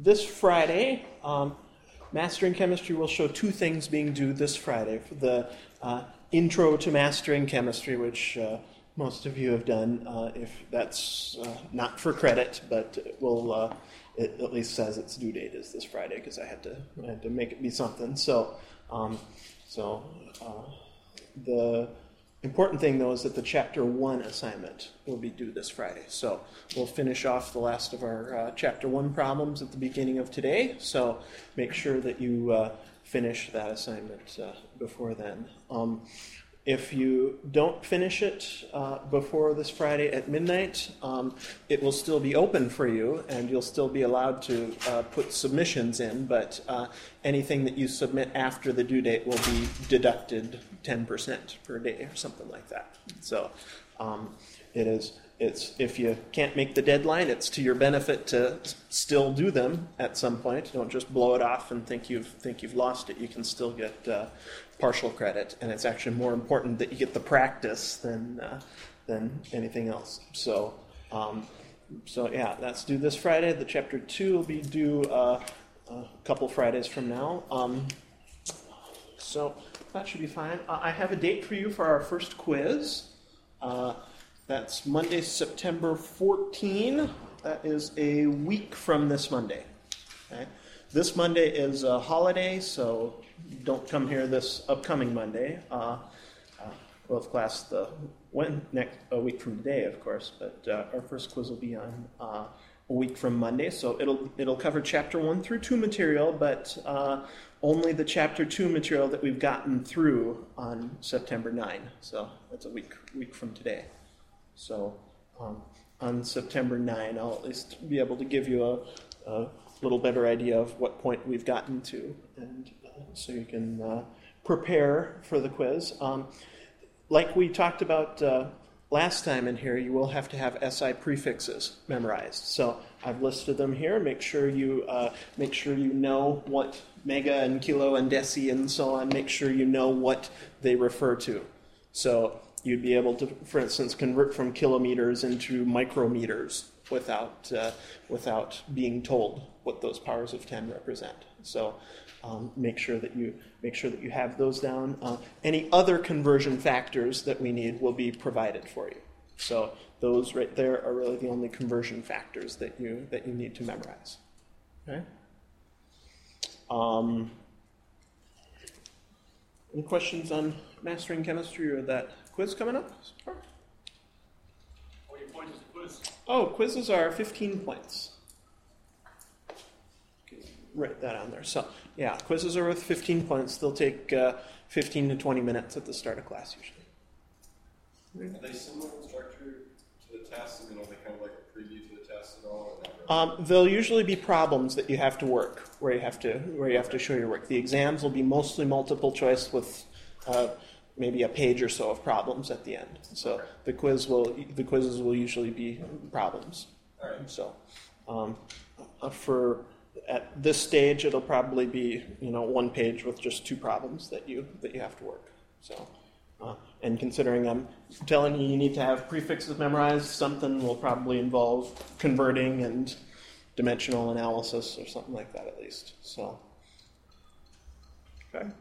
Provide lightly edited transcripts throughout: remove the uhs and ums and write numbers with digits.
this Friday, Mastering Chemistry will show two things being due this Friday. The Intro to Mastering Chemistry, which most of you have done, if that's not for credit, but it at least says its due date is this Friday because I had to make it be something. So the important thing, though, is that the Chapter 1 assignment will be due this Friday. So we'll finish off the last of our Chapter 1 problems at the beginning of today. So make sure that you finish that assignment before then. If you don't finish it before this Friday at midnight, it will still be open for you, and you'll still be allowed to put submissions in, but anything that you submit after the due date will be deducted 10% per day or something like that. So it's if you can't make the deadline, it's to your benefit to still do them at some point. Don't just blow it off and think you've lost it. You can still get partial credit, and it's actually more important that you get the practice than anything else. So yeah, that's due this Friday. The Chapter 2 will be due a couple Fridays from now. So that should be fine. I have a date for you for our first quiz. That's Monday, September 14. That is a week from this Monday. Okay? This Monday is a holiday, so don't come here this upcoming Monday. We'll have class a week from today, of course, but our first quiz will be on a week from Monday. So it'll cover Chapter 1 through 2 material, but only the Chapter 2 material that we've gotten through on September 9. So that's a week from today. So on September 9, I'll at least be able to give you a little better idea of what point we've gotten to, and so you can prepare for the quiz. Like we talked about last time in here, you will have to have SI prefixes memorized. So I've listed them here. Make sure you know what mega and kilo and deci and so on. Make sure you know what they refer to. So you'd be able to, for instance, convert from kilometers into micrometers without being told what those powers of 10 represent. So make sure that you have those down. Any other conversion factors that we need will be provided for you. So those right there are really the only conversion factors that you need to memorize. Okay. Any questions on Mastering Chemistry or that quiz coming up? How many points is the quiz? Oh, quizzes are 15 points. Okay, write that on there. So, yeah, quizzes are worth 15 points. They'll take 15 to 20 minutes at the start of class usually. Are they similar in structure to the tests? I mean, are they kind of like a preview to the test at all? Or not really? They'll usually be problems that you have to work, where you have to show your work. The exams will be mostly multiple choice with maybe a page or so of problems at the end. So okay. The quizzes will usually be problems. All right. So for at this stage, it'll probably be one page with just 2 problems that you have to work. So and considering I'm telling you need to have prefixes memorized, something will probably involve converting and dimensional analysis or something like that at least. So okay.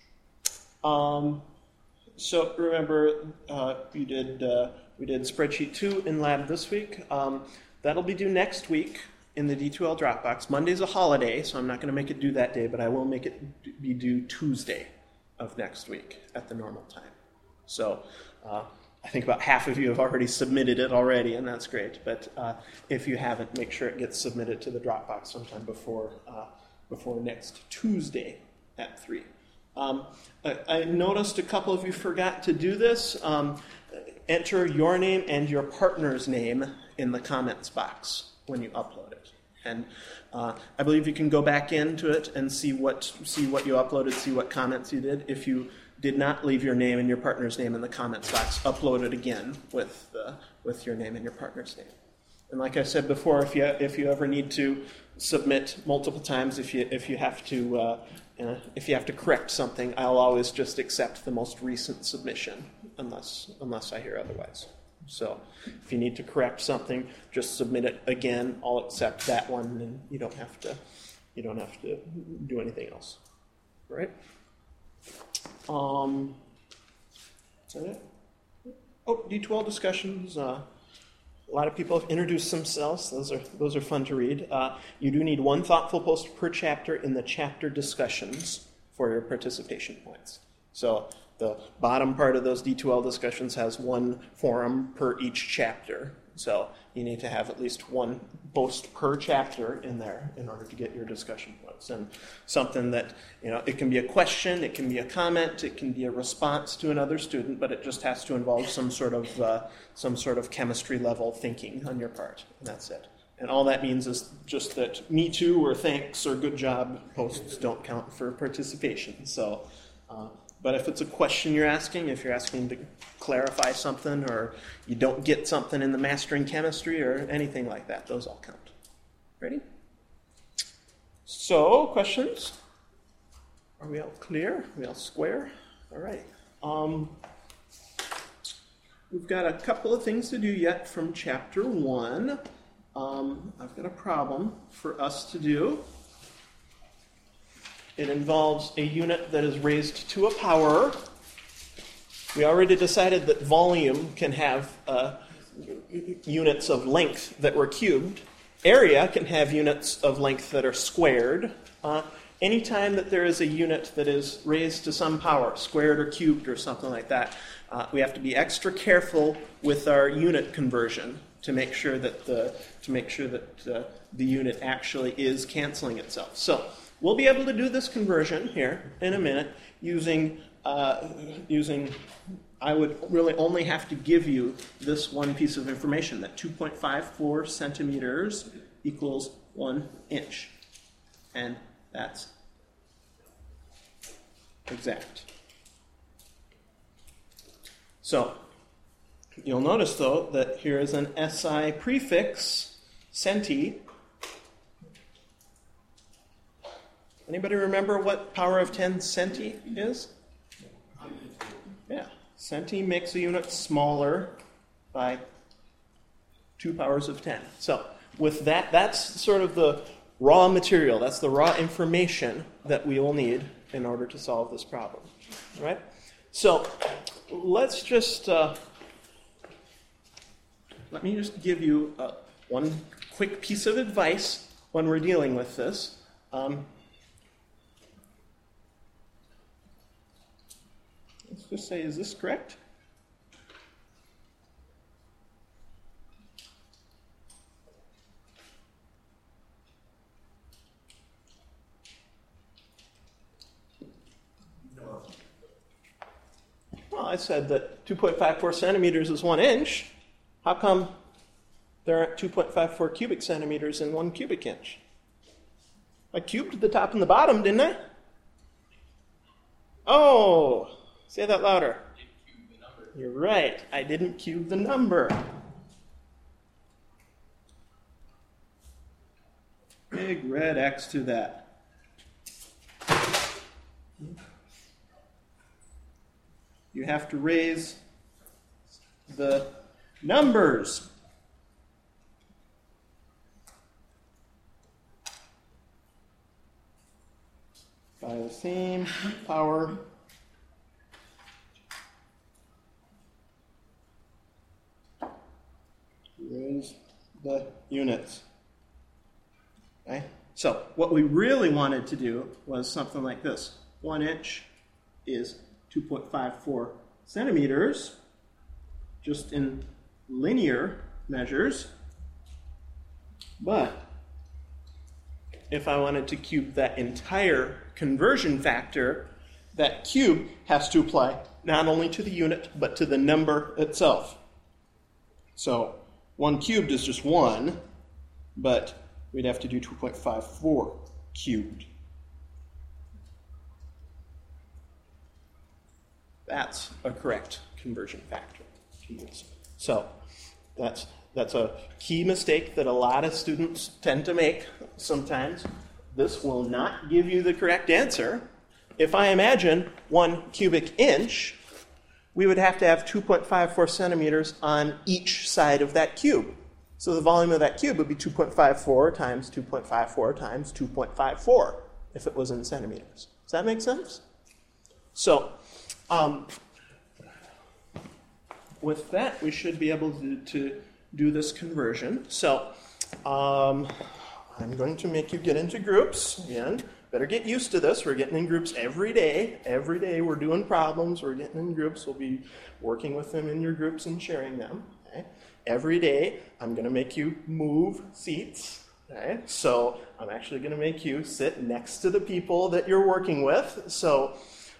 So remember, we did spreadsheet 2 in lab this week. That'll be due next week in the D2L Dropbox. Monday's a holiday, so I'm not going to make it due that day, but I will make it be due Tuesday of next week at the normal time. So I think about half of you have already submitted it already, and that's great. But if you haven't, make sure it gets submitted to the Dropbox sometime before next Tuesday at 3. I noticed a couple of you forgot to do this. Enter your name and your partner's name in the comments box when you upload it. And I believe you can go back into it and see what you uploaded, see what comments you did. If you did not leave your name and your partner's name in the comments box, upload it again with your name and your partner's name. And like I said before, if you ever need to submit multiple times, if you have to correct something, I'll always just accept the most recent submission unless I hear otherwise. So if you need to correct something, just submit it again. I'll accept that one, and you don't have to do anything else. All right? Is that it? Oh, D2L discussions. A lot of people have introduced themselves. Those are fun to read. You do need one thoughtful post per chapter in the chapter discussions for your participation points. So the bottom part of those D2L discussions has one forum per each chapter. So you need to have at least one post per chapter in there in order to get your discussion points. And something that, it can be a question, it can be a comment, it can be a response to another student, but it just has to involve some sort of chemistry level thinking on your part. And that's it. And all that means is just that me too or thanks or good job posts don't count for participation. So, but if it's a question you're asking, if you're asking to clarify something or you don't get something in the mastering chemistry or anything like that, those all count. Ready? So, questions? Are we all clear? Are we all square? All right. We've got a couple of things to do yet from Chapter 1. I've got a problem for us to do. It involves a unit that is raised to a power. We already decided that volume can have units of length that were cubed. Area can have units of length that are squared. Anytime that there is a unit that is raised to some power, squared or cubed or something like that, we have to be extra careful with our unit conversion to make sure that the unit actually is canceling itself. So we'll be able to do this conversion here in a minute using I would really only have to give you this one piece of information, that 2.54 centimeters equals 1 inch. And that's exact. So you'll notice, though, that here is an SI prefix, centi. Anybody remember what power of 10 centi is? Yeah, centi makes a unit smaller by 2 powers of 10. So with that, that's sort of the raw material. That's the raw information that we will need in order to solve this problem. All right? So let's just let me just give you one quick piece of advice when we're dealing with this. Let's just say, is this correct? No. Well, I said that 2.54 centimeters is 1 inch. How come there aren't 2.54 cubic centimeters in 1 cubic inch? I cubed the top and the bottom, didn't I? Oh, say that louder. You're right. I didn't cube the number. Big red X to that. You have to raise the numbers. By the same power raise the units. Okay? So what we really wanted to do was something like this. 1 inch is 2.54 centimeters, just in linear measures. But if I wanted to cube that entire conversion factor, that cube has to apply not only to the unit, but to the number itself. So 1 cubed is just 1, but we'd have to do 2.54 cubed. That's a correct conversion factor to use. So that's a key mistake that a lot of students tend to make sometimes. This will not give you the correct answer. If I imagine 1 cubic inch, we would have to have 2.54 centimeters on each side of that cube. So the volume of that cube would be 2.54 times 2.54 times 2.54 if it was in centimeters. Does that make sense? So with that, we should be able to do this conversion. So I'm going to make you get into groups. Again, better get used to this. We're getting in groups every day. Every day we're doing problems. We're getting in groups. We'll be working with them in your groups and sharing them. Okay? Every day I'm going to make you move seats. Okay? So I'm actually going to make you sit next to the people that you're working with. So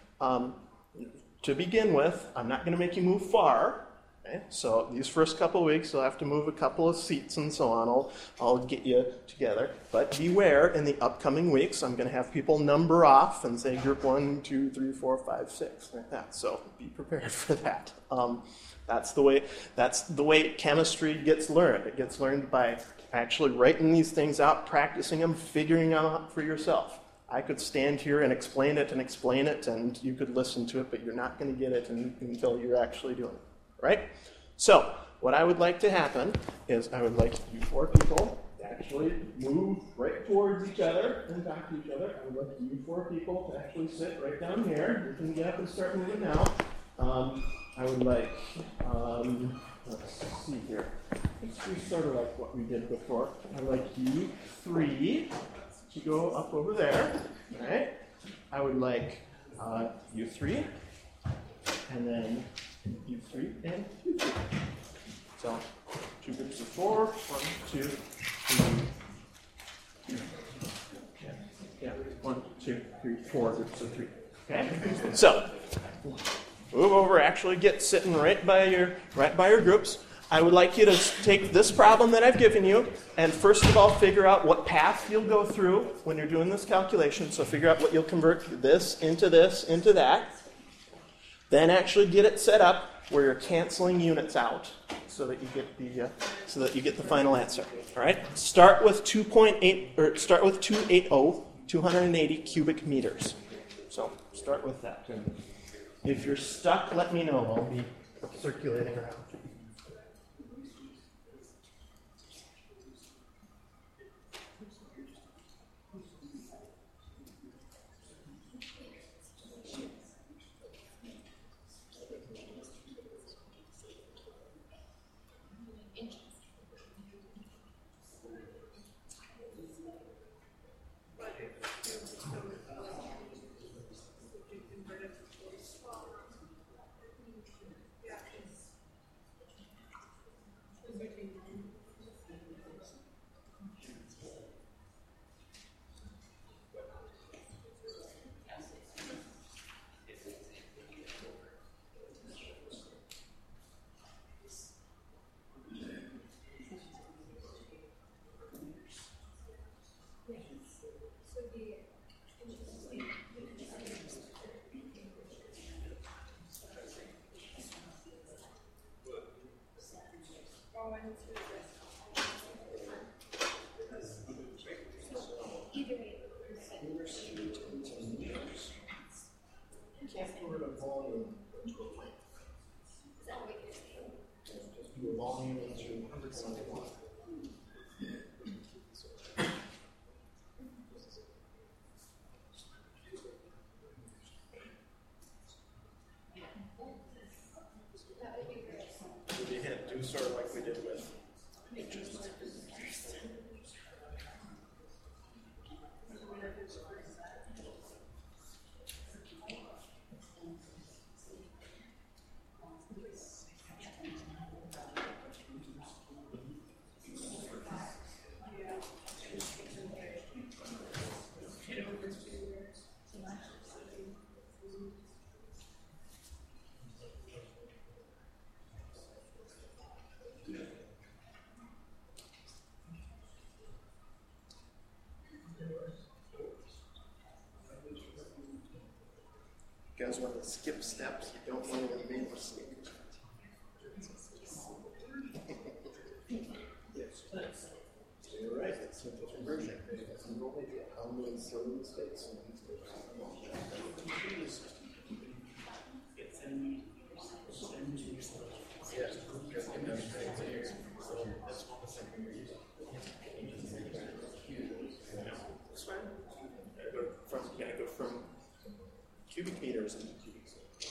to begin with, I'm not going to make you move far. Okay? So these first couple of weeks, you'll have to move a couple of seats and so on. I'll get you together. But beware, in the upcoming weeks, I'm going to have people number off and say group 1, 2, 3, 4, 5, 6, like that. So be prepared for that. That's the way chemistry gets learned. It gets learned by actually writing these things out, practicing them, figuring them out for yourself. I could stand here and explain it, and you could listen to it, but you're not going to get it until you're actually doing it. Right? So, what I would like to happen is I would like you 4 people to actually move right towards each other and talk to each other. I would like you 4 people to actually sit right down here. You can get up and start moving now. I would like, let's see here. Let's do sort of like what we did before. I'd like you 3 to go up over there. All right? I would like you 3, and then you 3 and you 3. So 2 groups of 4. 1, 2, 3. Yeah. 1, 2, 3, 4 groups of 3. Okay. So move over. Actually, get sitting right by your groups. I would like you to take this problem that I've given you, and first of all, figure out what path you'll go through when you're doing this calculation. So figure out what you'll convert this, into that. Then actually get it set up where you're canceling units out so that you get the final answer. All right? Start with 280 cubic meters. So start with that. If you're stuck, let me know. I'll be circulating around. Do sort of like we did with H's. You guys want to skip steps? You don't want to make a mistake. Yes. You're right. It's simple conversion. How many silly mistakes? cubic meters into cubic centimeters.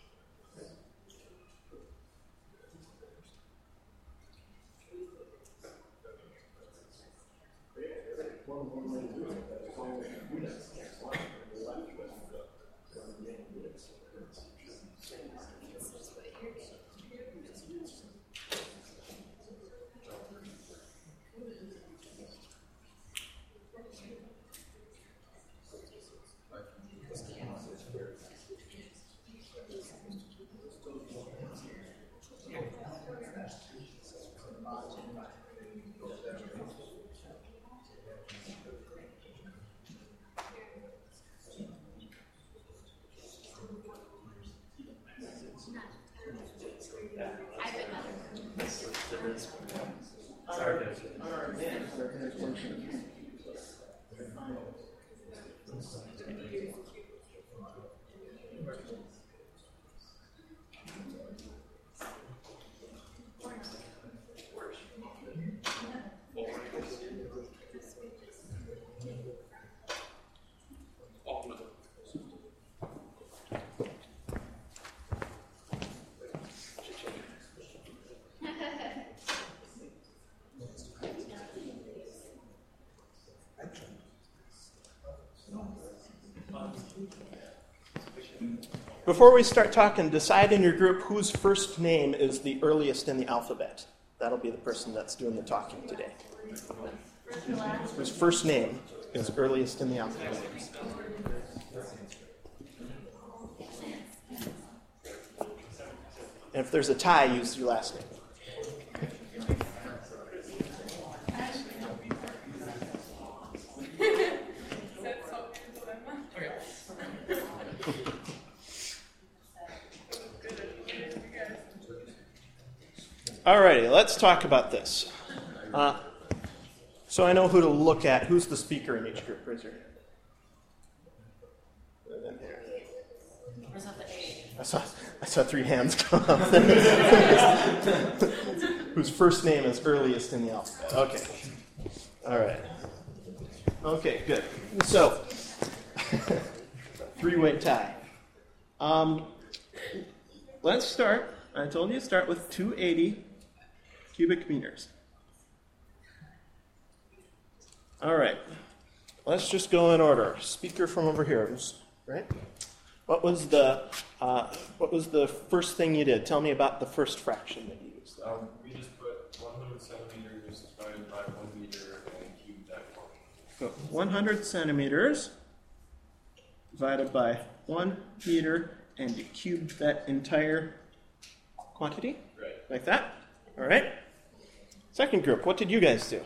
Before we start talking, decide in your group whose first name is the earliest in the alphabet. That'll be the person that's doing the talking today. Whose first name is earliest in the alphabet. And if there's a tie, use your last name. Alrighty, let's talk about this. So I know who to look at. Who's the speaker in each group? Raise your hand. I saw 3 hands come up. Whose first name is earliest in the alphabet. Okay. All right. Okay, good. So, 3-way tie. Let's start. I told you to start with 280 cubic meters. All right. Let's just go in order. Speaker from over here, right? What was the first thing you did? Tell me about the first fraction that you used. We just put 100 centimeters divided by 1 meter and cubed that quantity. So 100 centimeters divided by 1 meter and you cubed that entire quantity? Right. Like that? All right. Second group, what did you guys do?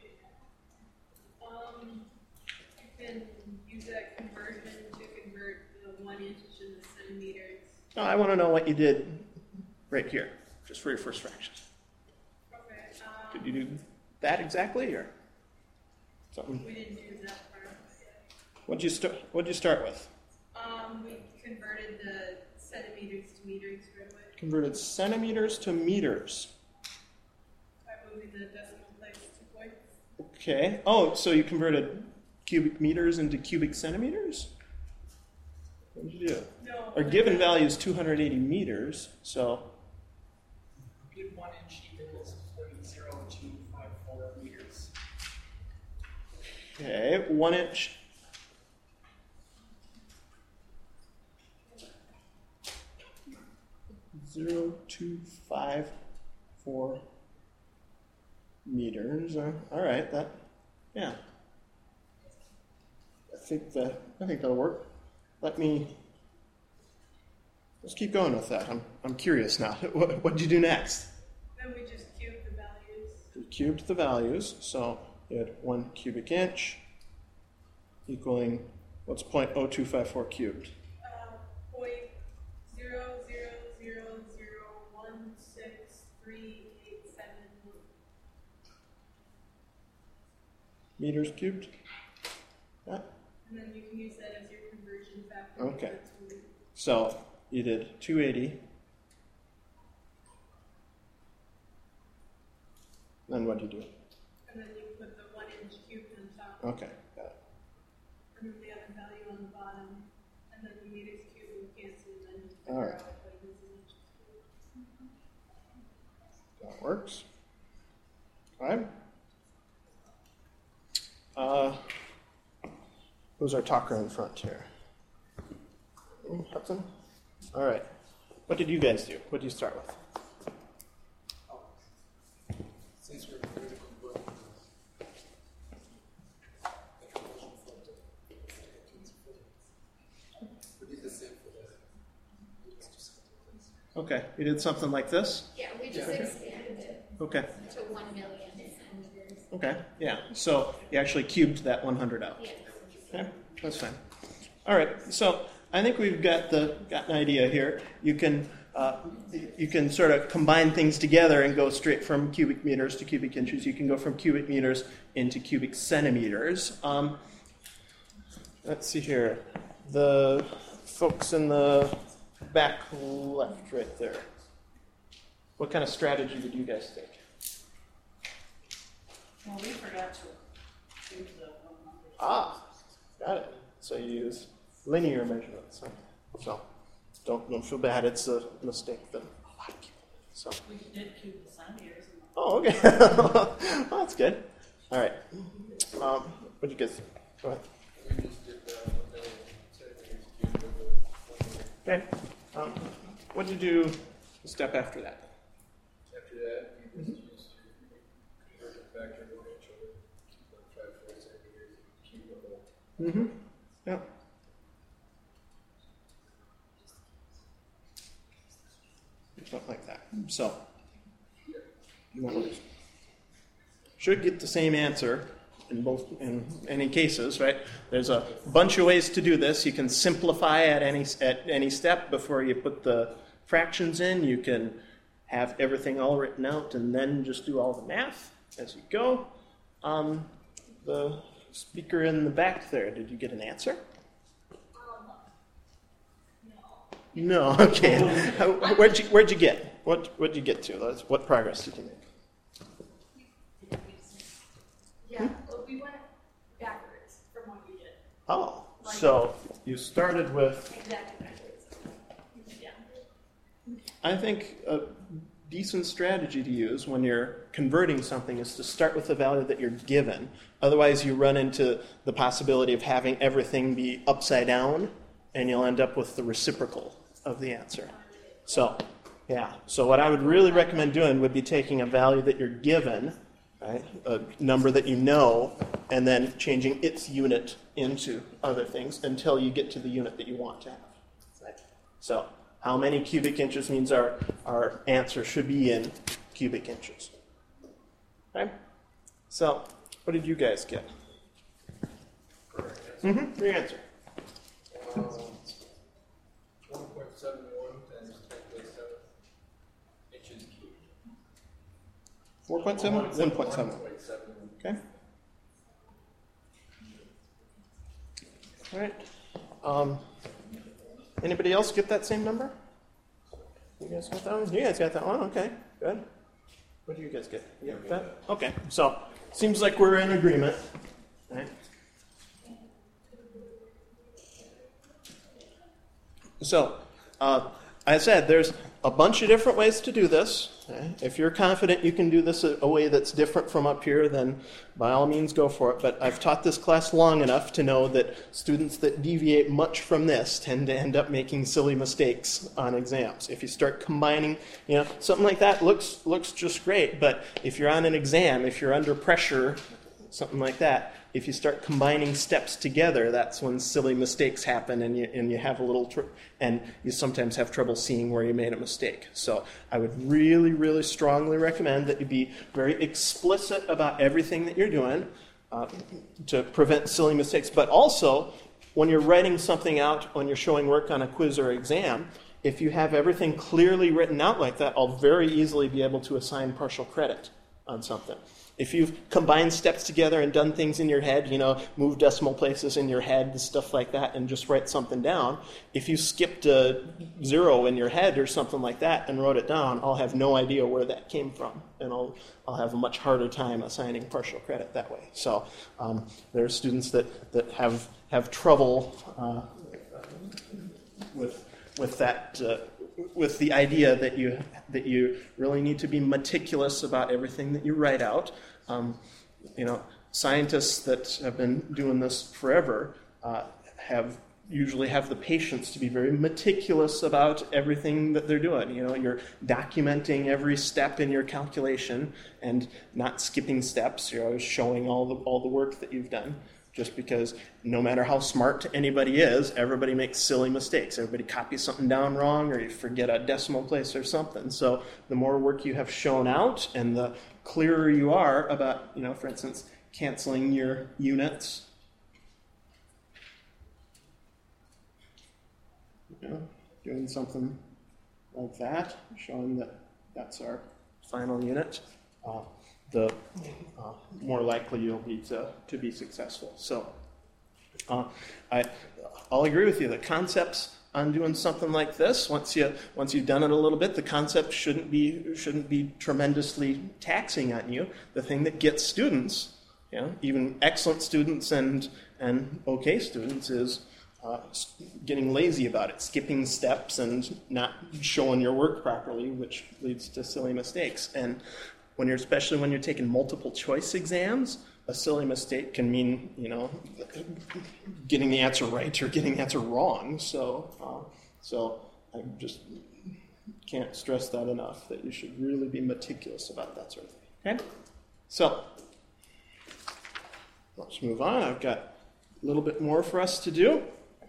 You can use that conversion to convert the 1 inch into centimeters. No, I want to know what you did right here, just for your first fraction. Okay. Did you do that exactly, or something? We didn't do that part. What'd you start with? We converted the centimeters to meters right away Converted centimeters to meters. by moving the decimal place 2 points. Okay. Oh, so you converted cubic meters into cubic centimeters? What did you do? No. Our given value is 280 meters, so We did 1 inch equals 0.0254 meters. okay, 1 inch. Zero two five 4 meters. All right, yeah. I think that'll work. Let's keep going with that. I'm curious now. What did you do next? Then we just cubed the values. We cubed the values, so you had 1 cubic inch equaling what's 0.0254 cubed? 0.0000163871. Meters cubed? Yeah. And then you can use that as your conversion factor. Okay. That's what we- So you did 280. Then what did you do? And then you put the 1 inch cubed on top. Okay, got it. And then the other value on the bottom. And and then the meters cube and cancel, and then you All figure right. out what it is in inches cube. That works. All right. Who's our talker in front here? Hudson? All right. What did you guys do? What did you start with? Since we're going to convert we did the same for that. Okay. You did something like this? Yeah, we just expanded it Okay. to 1 million centimeters. Okay. Yeah. So you actually cubed that 100 out. Yes. Okay. That's fine. All right. So I think we've got an idea here. You can sort of combine things together and go straight from cubic meters to cubic inches. You can go from cubic meters into cubic centimeters. Let's see here. The folks in the back left right there. What kind of strategy did you guys take? Well, we forgot to do the 100. Ah, got it. So you use linear measurements. Huh? So don't feel bad. It's a mistake that a lot of people do. So. We did cube the centimeters. Oh, okay. Well, that's good. All right. What did you guys? Go ahead. We just did the 1 million centimeters cubed with the 1 million. Okay. What did you do a step after that? After that, we just used to convert it back to 1 inch over 2.54 centimeters cube of the Mm-hmm. Yeah. Something like that. So, should get the same answer in any cases, right? There's a bunch of ways to do this. You can simplify at any step before you put the fractions in. You can have everything all written out and then just do all the math as you go. The speaker in the back there, did you get an answer? No. Okay. Where'd you get? What'd you get to? What progress did you make? Yeah, well, we went backwards from what we did. Oh, so you started with. Exactly backwards. Yeah. I think a decent strategy to use when you're converting something is to start with the value that you're given. Otherwise, you run into the possibility of having everything be upside down, and you'll end up with the reciprocal of the answer. So, yeah. So what I would really recommend doing would be taking a value that you're given, right, a number that you know, and then changing its unit into other things until you get to the unit that you want to have. Right? So how many cubic inches means our answer should be in cubic inches. Okay? So what did you guys get? Mm-hmm. Your answer. 1.71 times 10.7 inches cubed. 4.7? 1.7. 1.7. Okay. All right. Anybody else get that same number? You guys got that one? You guys got that one? Okay, good. What do you guys get? You got that? Okay, so seems like we're in agreement. Right. So, I said there's a bunch of different ways to do this. Okay? If you're confident you can do this a way that's different from up here, then by all means go for it. But I've taught this class long enough to know that students that deviate much from this tend to end up making silly mistakes on exams. If you start combining, something like that looks just great. But if you're on an exam, if you're under pressure, something like that, if you start combining steps together, that's when silly mistakes happen, and you have a little, and you sometimes have trouble seeing where you made a mistake. So I would really, really strongly recommend that you be very explicit about everything that you're doing to prevent silly mistakes. But also, when you're writing something out, when you're showing work on a quiz or exam, if you have everything clearly written out like that, I'll very easily be able to assign partial credit on something. If you've combined steps together and done things in your head, move decimal places in your head and stuff like that and just write something down, if you skipped a 0 in your head or something like that and wrote it down, I'll have no idea where that came from. And I'll have a much harder time assigning partial credit that way. So there are students that have trouble with that with the idea that you really need to be meticulous about everything that you write out. Scientists that have been doing this forever usually have the patience to be very meticulous about everything that they're doing. You're documenting every step in your calculation and not skipping steps. You're always showing all the work that you've done. Just because no matter how smart anybody is, everybody makes silly mistakes. Everybody copies something down wrong, or you forget a decimal place or something. So the more work you have shown out and the clearer you are about, for instance, canceling your units, doing something like that, showing that that's our final unit, the more likely you'll be to be successful. So I'll agree with you. The concepts on doing something like this, once you've done it a little bit, the concept shouldn't be tremendously taxing on you. The thing that gets students, even excellent students and okay students, is getting lazy about it, skipping steps and not showing your work properly, which leads to silly mistakes. And especially when you're taking multiple choice exams, a silly mistake can mean, getting the answer right or getting the answer wrong. So I just can't stress that enough, that you should really be meticulous about that sort of thing. Okay? So let's move on. I've got a little bit more for us to do.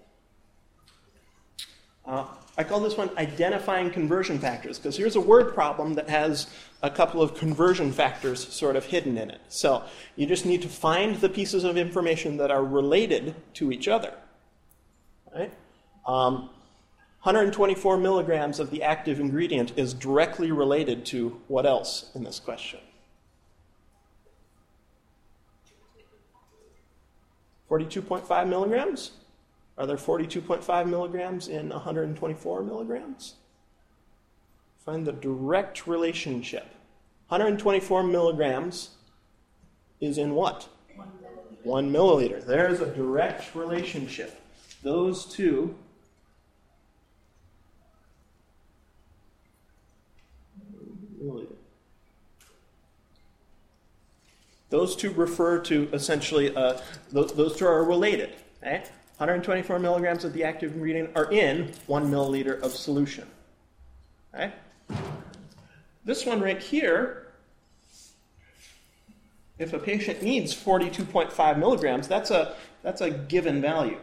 I call this one identifying conversion factors, because here's a word problem that has a couple of conversion factors sort of hidden in it. So you just need to find the pieces of information that are related to each other. Right? 124 milligrams of the active ingredient is directly related to what else in this question? 42.5 milligrams? Are there 42.5 milligrams in 124 milligrams? Find the direct relationship. 124 milligrams is in what? 1 milliliter. There's a direct relationship. Those two milliliter. Those two refer to essentially, those two are related. Okay? 124 milligrams of the active ingredient are in 1 milliliter of solution. Okay? This one right here, if a patient needs 42.5 milligrams, that's a given value.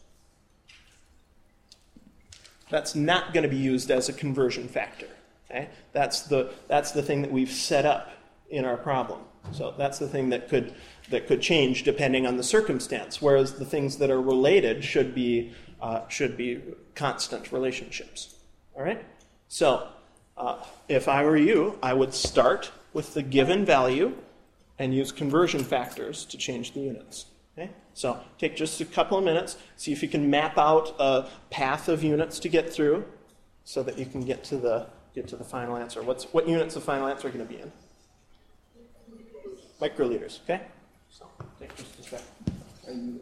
That's not going to be used as a conversion factor. Okay? That's the thing that we've set up in our problem. So that's the thing that could change depending on the circumstance, whereas the things that are related should be constant relationships. All right? So if I were you, I would start with the given value and use conversion factors to change the units. Okay? So take just a couple of minutes, see if you can map out a path of units to get through so that you can get to the final answer. What units the final answer going to be in? Microliters, okay? So take just a second.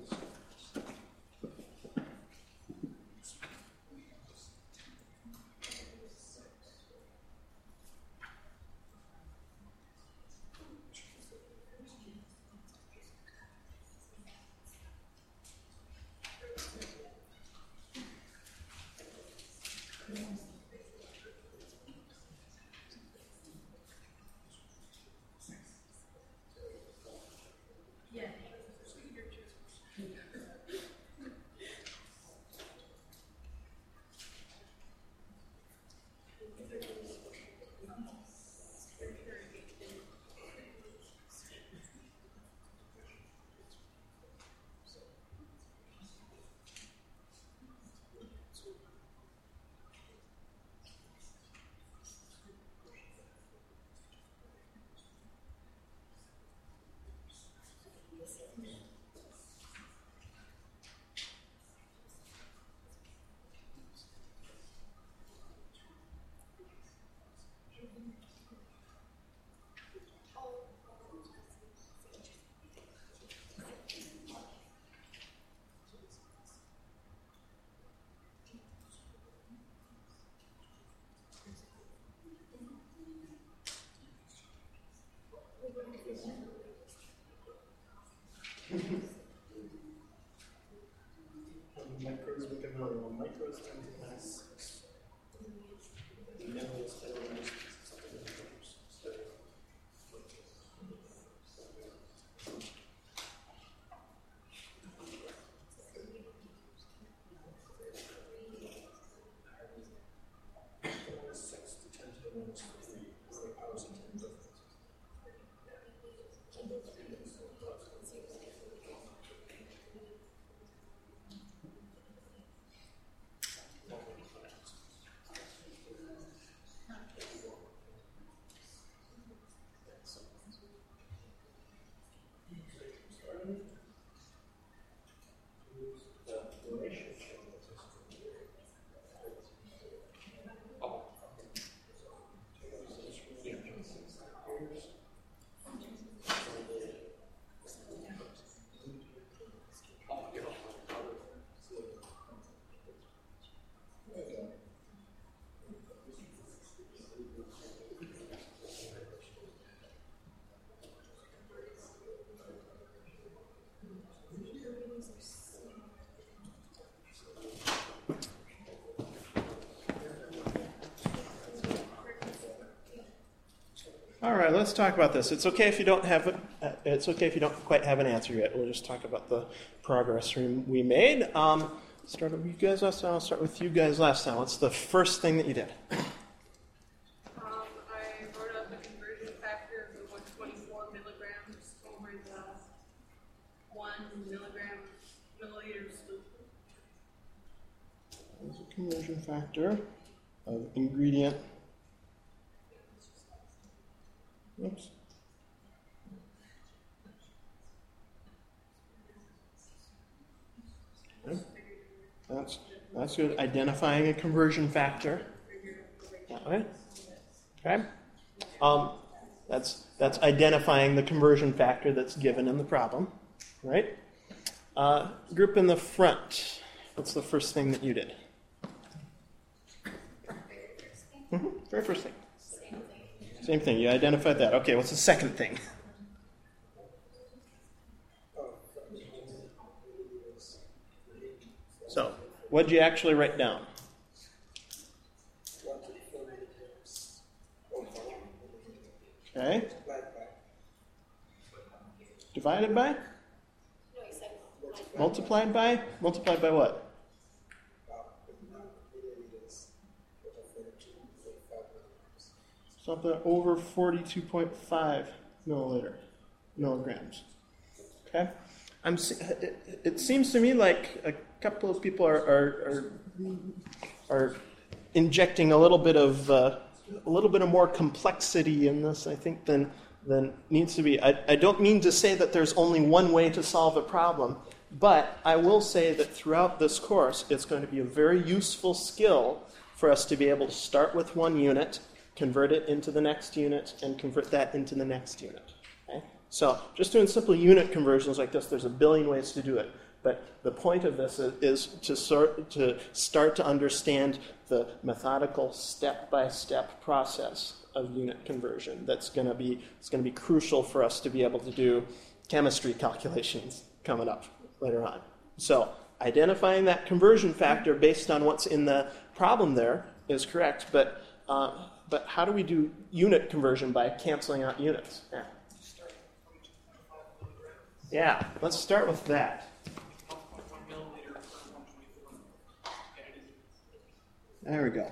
All right, let's talk about this. It's okay if you don't have it's okay if you don't quite have an answer yet. We'll just talk about the progress we made. Start with you guys last time. I'll start with you guys last time. What's the first thing that you did? I wrote up a conversion factor of the 124 milligrams over the 1 milliliter solution. There's a conversion factor of ingredient. Oops. Okay. That's good. Identifying a conversion factor. That way. Okay. That's identifying the conversion factor that's given in the problem, right? Group in the front. What's the first thing that you did? Very first thing. Same thing. You identified that. Okay. What's the second thing? So, what did you actually write down? Okay. Divided by? Multiplied by? Multiplied by what? Something over 42.5 milligrams. Okay? It seems to me like a couple of people are injecting a little bit of more complexity in this, I think, than needs to be. I don't mean to say that there's only one way to solve a problem, but I will say that throughout this course, it's going to be a very useful skill for us to be able to start with one unit, convert it into the next unit, and convert that into the next unit. Okay? So just doing simple unit conversions like this, there's a billion ways to do it. But the point of this is to start to understand the methodical step-by-step process of unit conversion. It's going to be crucial for us to be able to do chemistry calculations coming up later on. So identifying that conversion factor based on what's in the problem there is correct, but how do we do unit conversion by canceling out units? Yeah, let's start with that. There we go.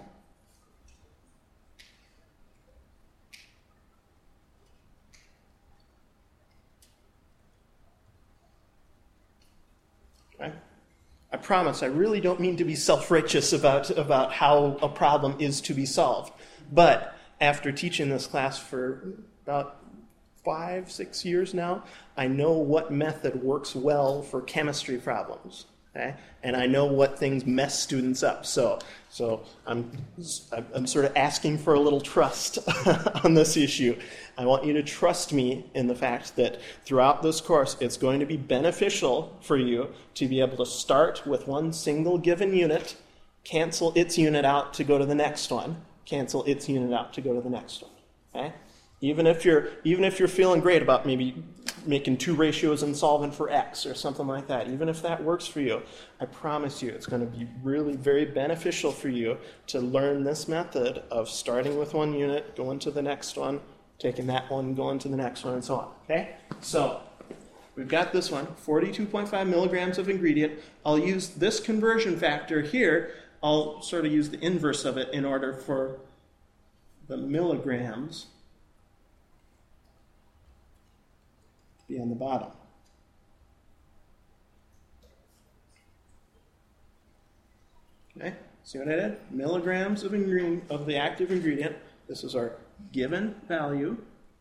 Okay. I promise I really don't mean to be self-righteous about how a problem is to be solved. But after teaching this class for about 5-6 years now, I know what method works well for chemistry problems. Okay? And I know what things mess students up. So I'm sort of asking for a little trust on this issue. I want you to trust me in the fact that throughout this course, it's going to be beneficial for you to be able to start with one single given unit, cancel its unit out to go to the next one, cancel its unit out to go to the next one. Okay? Even if you're feeling great about maybe making 2 ratios and solving for x or something like that, even if that works for you, I promise you it's going to be really very beneficial for you to learn this method of starting with one unit, going to the next one, taking that one, going to the next one, and so on. Okay? So we've got this one, 42.5 milligrams of ingredient. I'll use this conversion factor here. I'll sort of use the inverse of it in order for the milligrams to be on the bottom. Okay, see what I did? Milligrams of the active ingredient. This is our given value.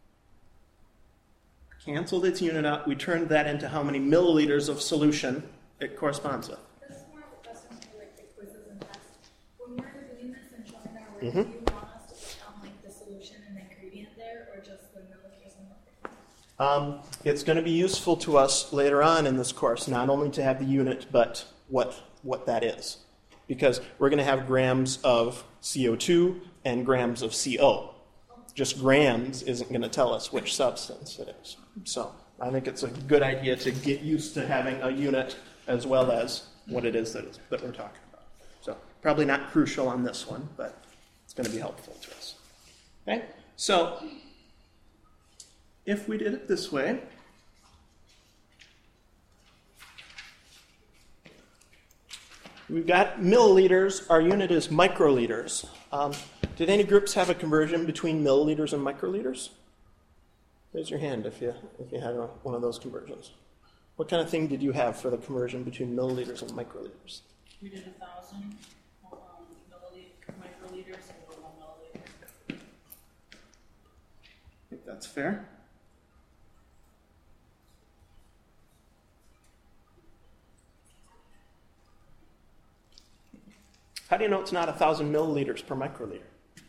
Canceled its unit out. We turned that into how many milliliters of solution. it corresponds with. This is more of a question for like the quizzes and tests. When we're doing this and showing our work, Mhm. do you want us to put down like the solution and the ingredient there, or just the milliliters and the It's going to be useful to us later on in this course, not only to have the unit, but what that is. Because we're going to have grams of CO2 and grams of CO. Just grams isn't going to tell us which substance it is. So I think it's a good idea to get used to having a unit as well as what it is that we're talking about. So probably not crucial on this one, but it's going to be helpful to us. Okay? So if we did it this way, we've got milliliters. Our unit is microliters. Did any groups have a conversion between milliliters and microliters? Raise your hand if you had one of those conversions. What kind of thing did you have for the conversion between milliliters and microliters? We did 1,000 microliters over 1 milliliter. I think that's fair. How do you know it's not 1,000 milliliters per microliter?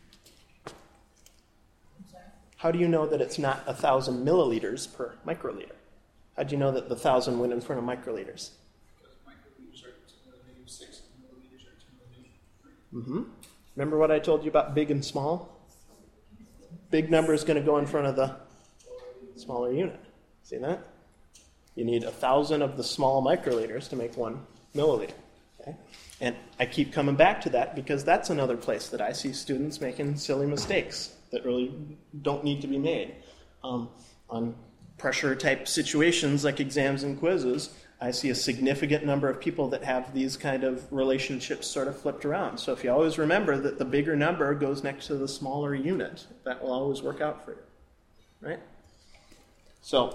I'm sorry? How do you know that it's not 1,000 milliliters per microliter? How do you know that the 1,000 went in front of microliters? Because microliters are -6 and milliliters are 2 Mm-hmm. Remember what I told you about big and small? Big number is going to go in front of the smaller unit. See that? You need 1,000 of the small microliters to make 1 milliliter. Okay? And I keep coming back to that because that's another place that I see students making silly mistakes that really don't need to be made. On pressure-type situations like exams and quizzes, I see a significant number of people that have these kind of relationships sort of flipped around. So if you always remember that the bigger number goes next to the smaller unit, that will always work out for you. Right? So,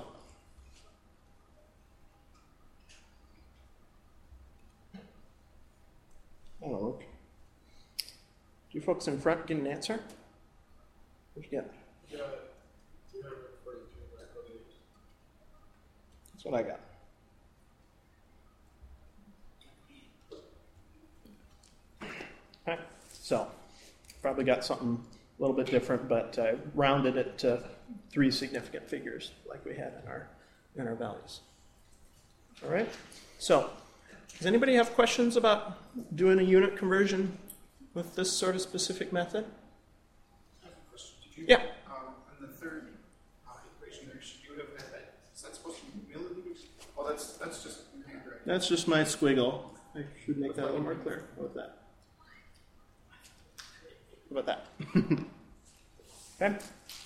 that'll work. Do you folks in front get an answer? What'd you get? Yeah, 242 microliters. That's what I got. Okay, so probably got something a little bit different, but I rounded it to 3 significant figures like we had in our values. All right. So, does anybody have questions about doing a unit conversion with this sort of specific method? I have a question. Did you, Yeah. On the third equation there, should you have had that? Is that supposed to be milliliters? Oh, that's just right. That's just my squiggle. I should make that a little more clear. How about that? How about that? Okay.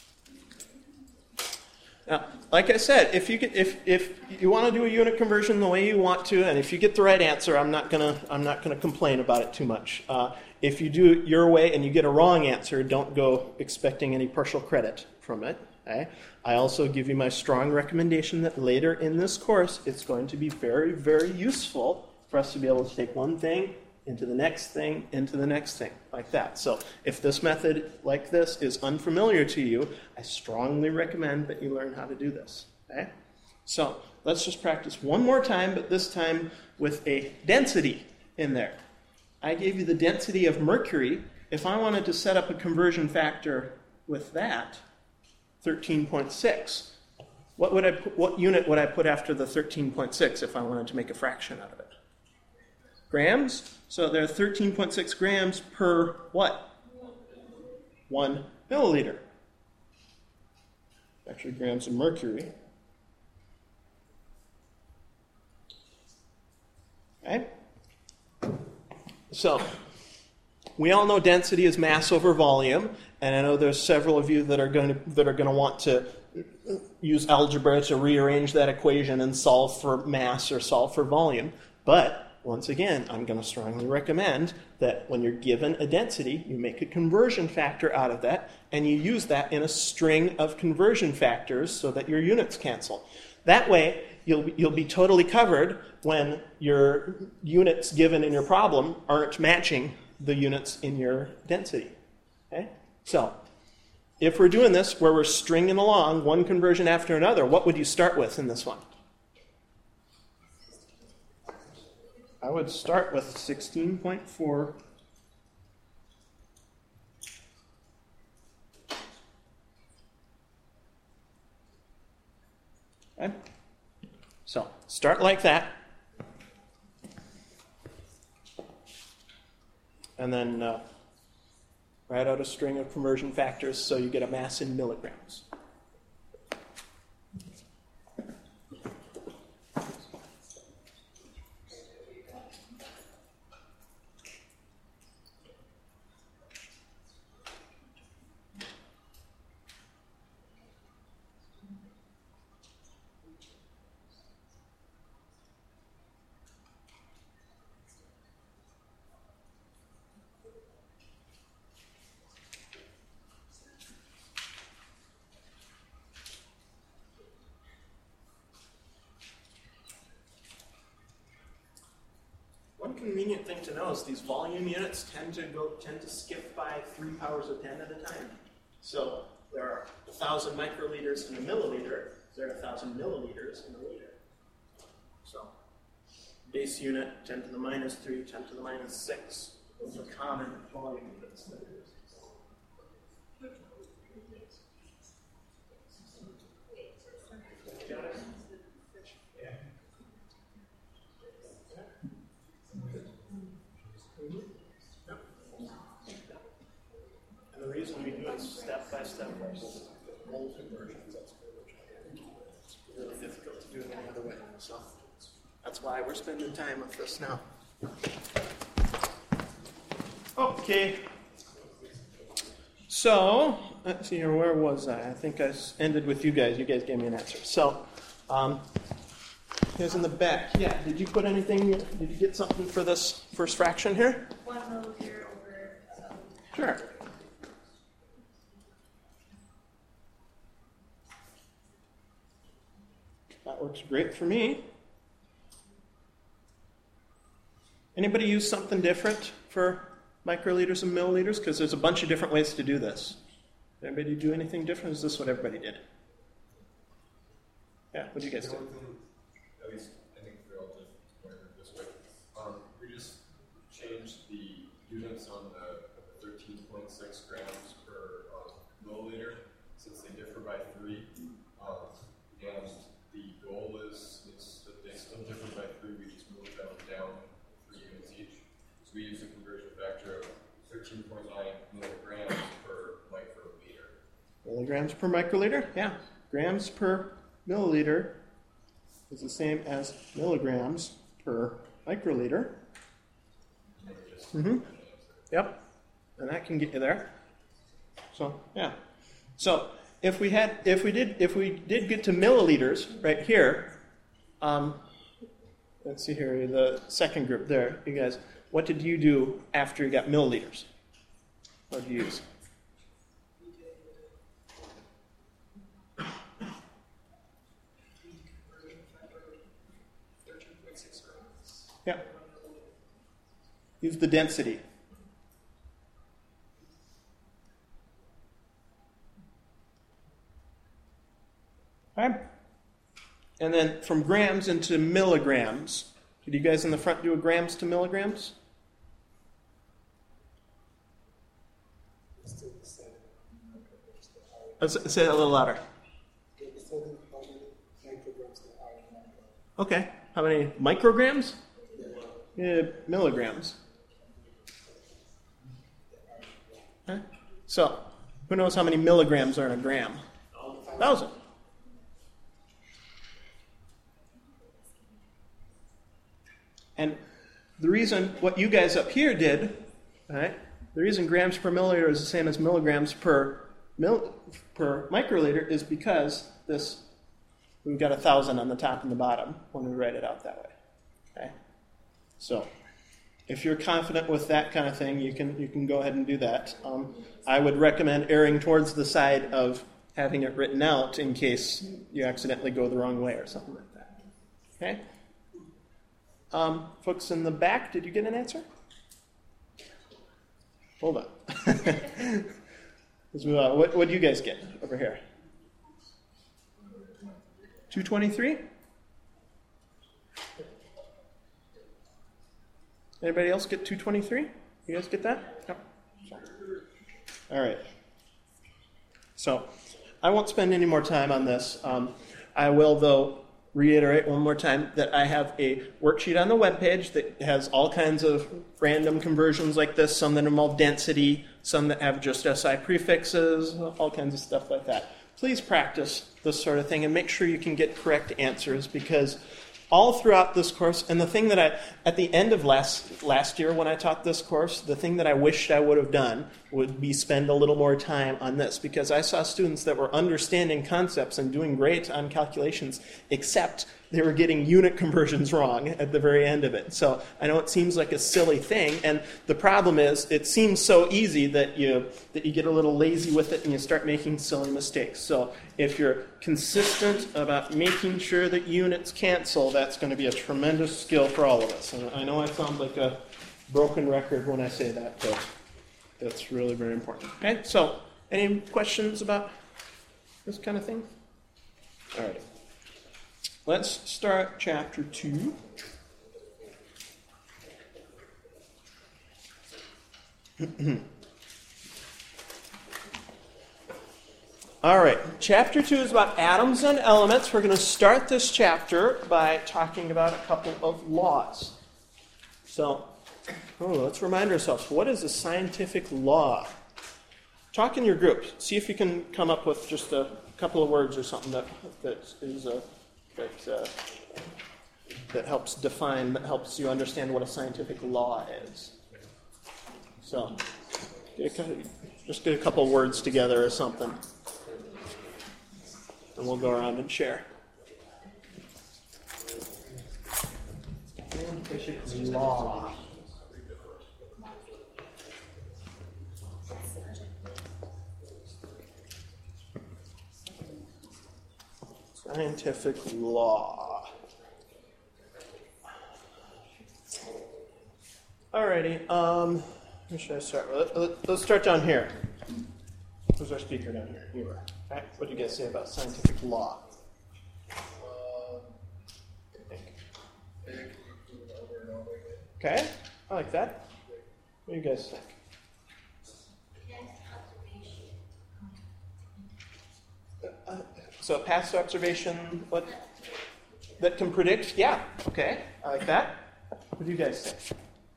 Now, like I said, if you want to do a unit conversion the way you want to, and if you get the right answer, I'm not gonna complain about it too much. If you do it your way and you get a wrong answer, don't go expecting any partial credit from it. Okay? I also give you my strong recommendation that later in this course, it's going to be very, very useful for us to be able to take one thing into the next thing, into the next thing, like that. So if this method like this is unfamiliar to you, I strongly recommend that you learn how to do this. Okay? So let's just practice one more time, but this time with a density in there. I gave you the density of mercury. If I wanted to set up a conversion factor with that, 13.6, what unit would I put after the 13.6 if I wanted to make a fraction out of it? Grams. So there are 13.6 grams per what? 1 milliliter. Actually, grams of mercury. Okay? So, we all know density is mass over volume, and I know there's several of you that are going to want to use algebra to rearrange that equation and solve for mass or solve for volume. But once again, I'm going to strongly recommend that when you're given a density, you make a conversion factor out of that, and you use that in a string of conversion factors so that your units cancel. That way, you'll be totally covered when your units given in your problem aren't matching the units in your density. Okay? So, if we're doing this where we're stringing along one conversion after another, what would you start with in this one? I would start with 16.4. Okay. So start like that. And then write out a string of conversion factors so you get a mass in milligrams. One convenient thing to know is these volume units tend to skip by 3 powers of 10 at a time. So there are 1,000 microliters in a milliliter. There are 1,000 milliliters in a liter. So base unit 10 to the minus 3, 10 to the minus 6. Those are common volume units. Got it? And the reason we do it step by step versus mole conversions, it's really difficult to do it any other way. So that's why we're spending time with this now. Okay. So, let's see here, where was I? I think I ended with you guys. You guys gave me an answer. So, here's in the back. Yeah, did you put anything, did you get something for this first fraction here? 1 milliliter over. Sure. That works great for me. Anybody use something different for microliters and milliliters? Because there's a bunch of different ways to do this. Did anybody do anything different? Is this what everybody did? Yeah, what did you guys do? At least I think we all did this way. We just changed the units on the 13.6 grams per milliliter, since they differ by 3. And the goal is that they still differ by 3. We just move them down 3 units each. So we use a conversion factor of 13.9 milligrams per microliter. Milligrams per microliter? Yeah. Grams per milliliter is the same as milligrams per microliter. Yep. And that can get you there. So, yeah. So, if we did get to milliliters right here, let's see here, the second group there, you guys, what did you do after you got milliliters? What did you use? Yeah. Use the density. Okay. And then from grams into milligrams. Did you guys in the front do a grams to milligrams? Let's say it a little louder. Okay. How many micrograms? Yeah, milligrams. Okay. So, who knows how many milligrams are in a gram? 1,000. And the reason what you guys up here did, right? The reason grams per milliliter is the same as milligrams per microliter is because we've got 1,000 on the top and the bottom when we write it out that way. Okay? So, if you're confident with that kind of thing, you can go ahead and do that. I would recommend erring towards the side of having it written out in case you accidentally go the wrong way or something like that. Okay? Folks in the back, did you get an answer? Hold on. Let's move on. What do you guys get over here? 223? Anybody else get 223? You guys get that? Yep. All right. So I won't spend any more time on this. I will, though, reiterate one more time that I have a worksheet on the webpage that has all kinds of random conversions like this, some that involve density, some that have just SI prefixes, all kinds of stuff like that. Please practice this sort of thing and make sure you can get correct answers, because all throughout this course, and the thing that at the end of last year when I taught this course, the thing that I wished I would have done would be spend a little more time on this, because I saw students that were understanding concepts and doing great on calculations, except they were getting unit conversions wrong at the very end of it. So I know it seems like a silly thing, and the problem is it seems so easy that you get a little lazy with it and you start making silly mistakes. So if you're consistent about making sure that units cancel, that's going to be a tremendous skill for all of us. And I know I sound like a broken record when I say that, but that's really very important. Okay, so any questions about this kind of thing? All right. Let's start chapter 2. All right, chapter 2 is about atoms and elements. We're going to start this chapter by talking about a couple of laws. So, let's remind ourselves, what is a scientific law? Talk in your group. See if you can come up with just a couple of words or something that helps define, that helps you understand what a scientific law is. So, just get a couple of words together or something. And we'll go around and share. Scientific law. Scientific law. Alrighty, where should I start? Let's start down here. Who's our speaker down here? You are. Okay. What do you guys say about scientific law? Okay, I like that. What do you guys think? So past observation, what? That can predict? Yeah, okay, I like that. What do you guys think?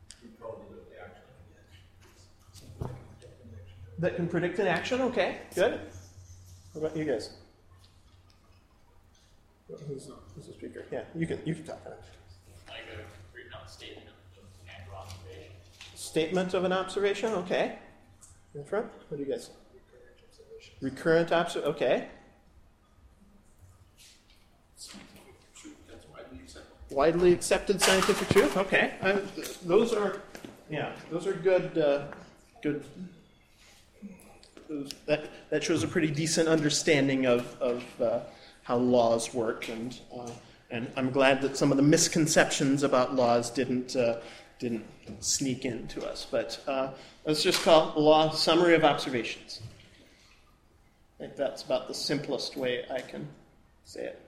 That can predict an action? Okay, good. What about you guys? Who's the speaker? Yeah, you can talk on it. Like a written out statement of an actual observation. Statement of an observation? Okay. In front? What do you guys think? Recurrent observation? Okay. That's widely accepted. Widely accepted scientific truth? Okay. Those are good. Good. That shows a pretty decent understanding of how laws work, and I'm glad that some of the misconceptions about laws didn't sneak into us. But let's just call law summary of observations. I think that's about the simplest way I can say it.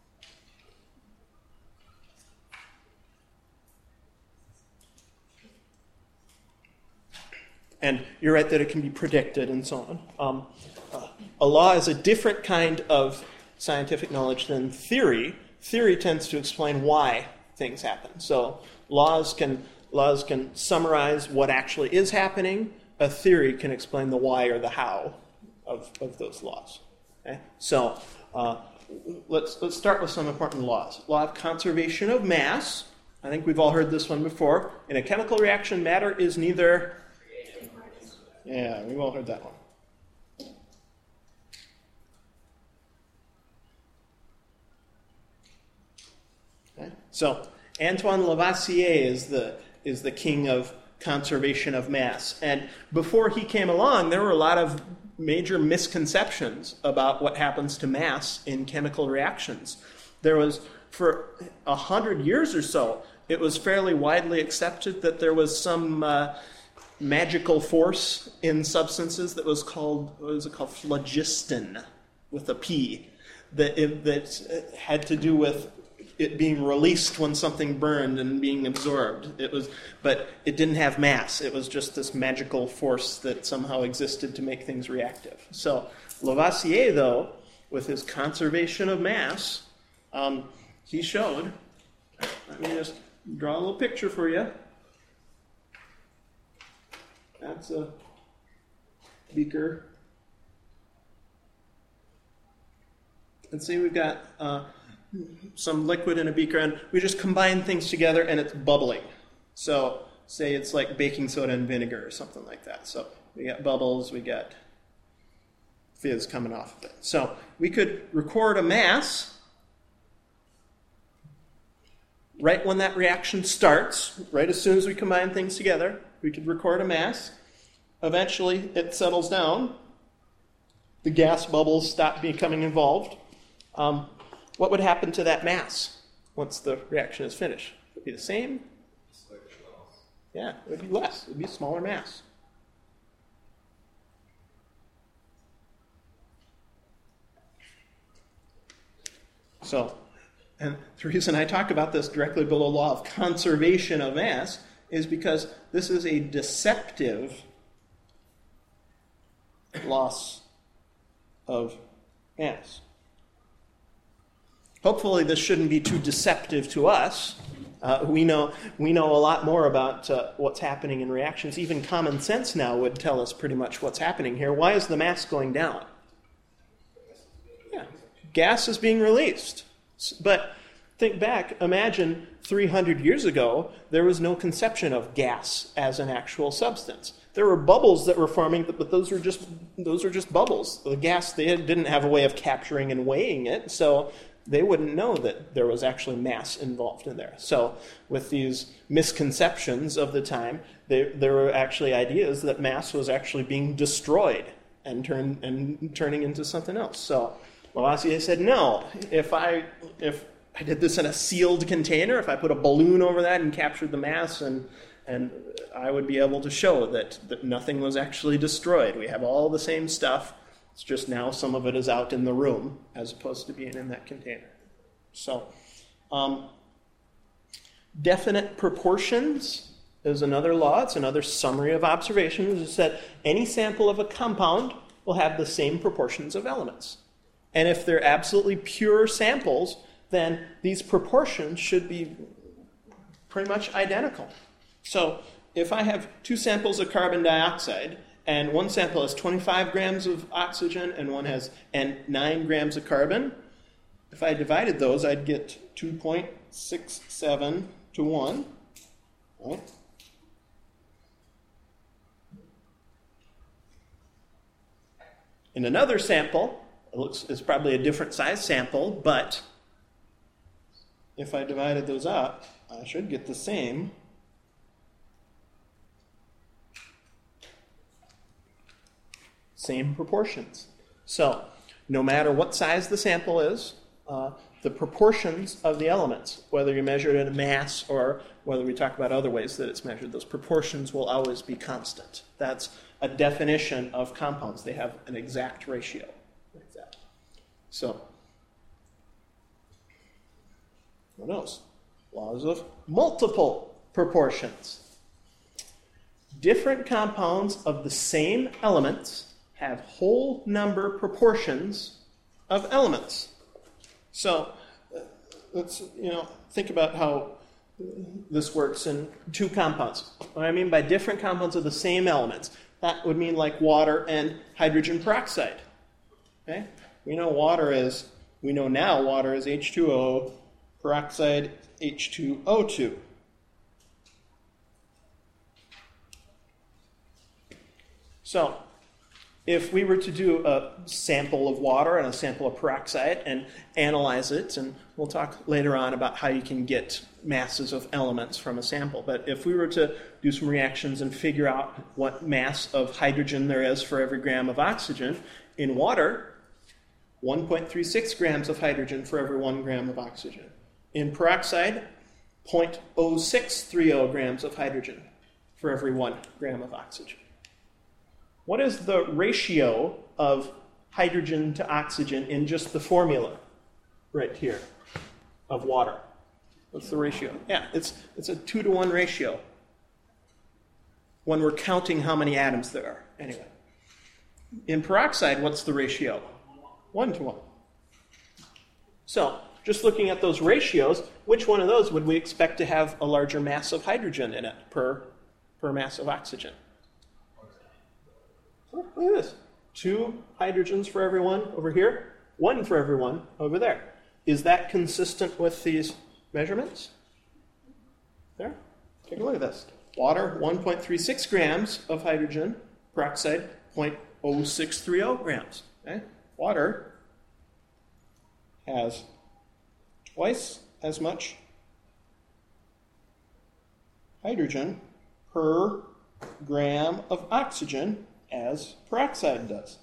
And you're right that it can be predicted and so on. A law is a different kind of scientific knowledge than theory. Theory tends to explain why things happen. So laws can summarize what actually is happening. A theory can explain the why or the how of those laws. Okay? So let's start with some important laws. Law of conservation of mass. I think we've all heard this one before. In a chemical reaction, matter is neither... Yeah, we've all heard that one. Okay. So Antoine Lavoisier is the king of conservation of mass. And before he came along, there were a lot of major misconceptions about what happens to mass in chemical reactions. There was, for 100 years or so, it was fairly widely accepted that there was some magical force in substances that was called, what was it called, phlogiston, with a P, that had to do with it being released when something burned and being absorbed. But it didn't have mass. It was just this magical force that somehow existed to make things reactive. So Lavoisier, though, with his conservation of mass, he showed, let me just draw a little picture for you. That's a beaker. And see, we've got some liquid in a beaker, and we just combine things together, and it's bubbling. So say it's like baking soda and vinegar or something like that. So we got bubbles, we got fizz coming off of it. So we could record a mass right when that reaction starts, right as soon as we combine things together. We could record a mass. Eventually, it settles down. The gas bubbles stop becoming involved. What would happen to that mass once the reaction is finished? Would it be the same? Yeah, it would be less. It would be a smaller mass. So, and the reason I talk about this directly below law of conservation of mass is because this is a deceptive loss of mass. Hopefully this shouldn't be too deceptive to us. We know a lot more about what's happening in reactions. Even common sense now would tell us pretty much what's happening here. Why is the mass going down? Yeah, gas is being released. But think back, imagine 300 years ago, there was no conception of gas as an actual substance. There were bubbles that were forming, but those were just bubbles. The gas, they didn't have a way of capturing and weighing it, so they wouldn't know that there was actually mass involved in there. So with these misconceptions of the time, there were actually ideas that mass was actually being destroyed and turning into something else. So Lavoisier said, no, if I did this in a sealed container, if I put a balloon over that and captured the mass, and I would be able to show that nothing was actually destroyed. We have all the same stuff. It's just now some of it is out in the room as opposed to being in that container. So, definite proportions is another law. It's another summary of observations. It's that any sample of a compound will have the same proportions of elements. And if they're absolutely pure samples, then these proportions should be pretty much identical. So if I have two samples of carbon dioxide, and one sample has 25 grams of oxygen and one has 9 grams of carbon, if I divided those, I'd get 2.67 to 1. Right? In another sample, it's probably a different size sample, but if I divided those up, I should get the same. Same proportions. So, no matter what size the sample is, the proportions of the elements, whether you measure it in mass or whether we talk about other ways that it's measured, those proportions will always be constant. That's a definition of compounds. They have an exact ratio like that. So, what else? Laws of multiple proportions. Different compounds of the same elements have whole number proportions of elements. So let's think about how this works in two compounds. What I mean by different compounds of the same elements, that would mean like water and hydrogen peroxide. Okay? We know now water is H2O, peroxide H2O2. So if we were to do a sample of water and a sample of peroxide and analyze it, and we'll talk later on about how you can get masses of elements from a sample, but if we were to do some reactions and figure out what mass of hydrogen there is for every gram of oxygen, in water, 1.36 grams of hydrogen for every 1 gram of oxygen. In peroxide, 0.0630 grams of hydrogen for every 1 gram of oxygen. What is the ratio of hydrogen to oxygen in just the formula right here? of water. What's the ratio? Yeah, it's a 2-to-1 ratio when we're counting how many atoms there are. Anyway, in peroxide, what's the ratio? 1-to-1. So, just looking at those ratios, which one of those would we expect to have a larger mass of hydrogen in it per mass of oxygen? Oh, look at this. 2 hydrogens for everyone over here, 1 for everyone over there. Is that consistent with these measurements? There. Take a look at this. Water, 1.36 grams of hydrogen. Peroxide, 0.0630 grams. Okay? Water has twice as much hydrogen per gram of oxygen as peroxide does.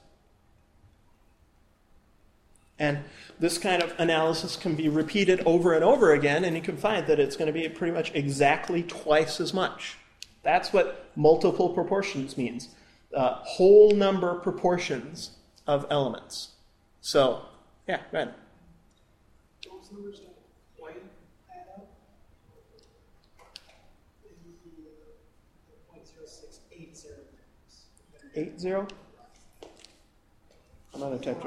And this kind of analysis can be repeated over and over again, and you can find that it's going to be pretty much exactly twice as much. That's what multiple proportions means. Whole number proportions of elements. So, yeah, go ahead. Those numbers don't quite add up. The 0.0680 grams. 80? I'm on a type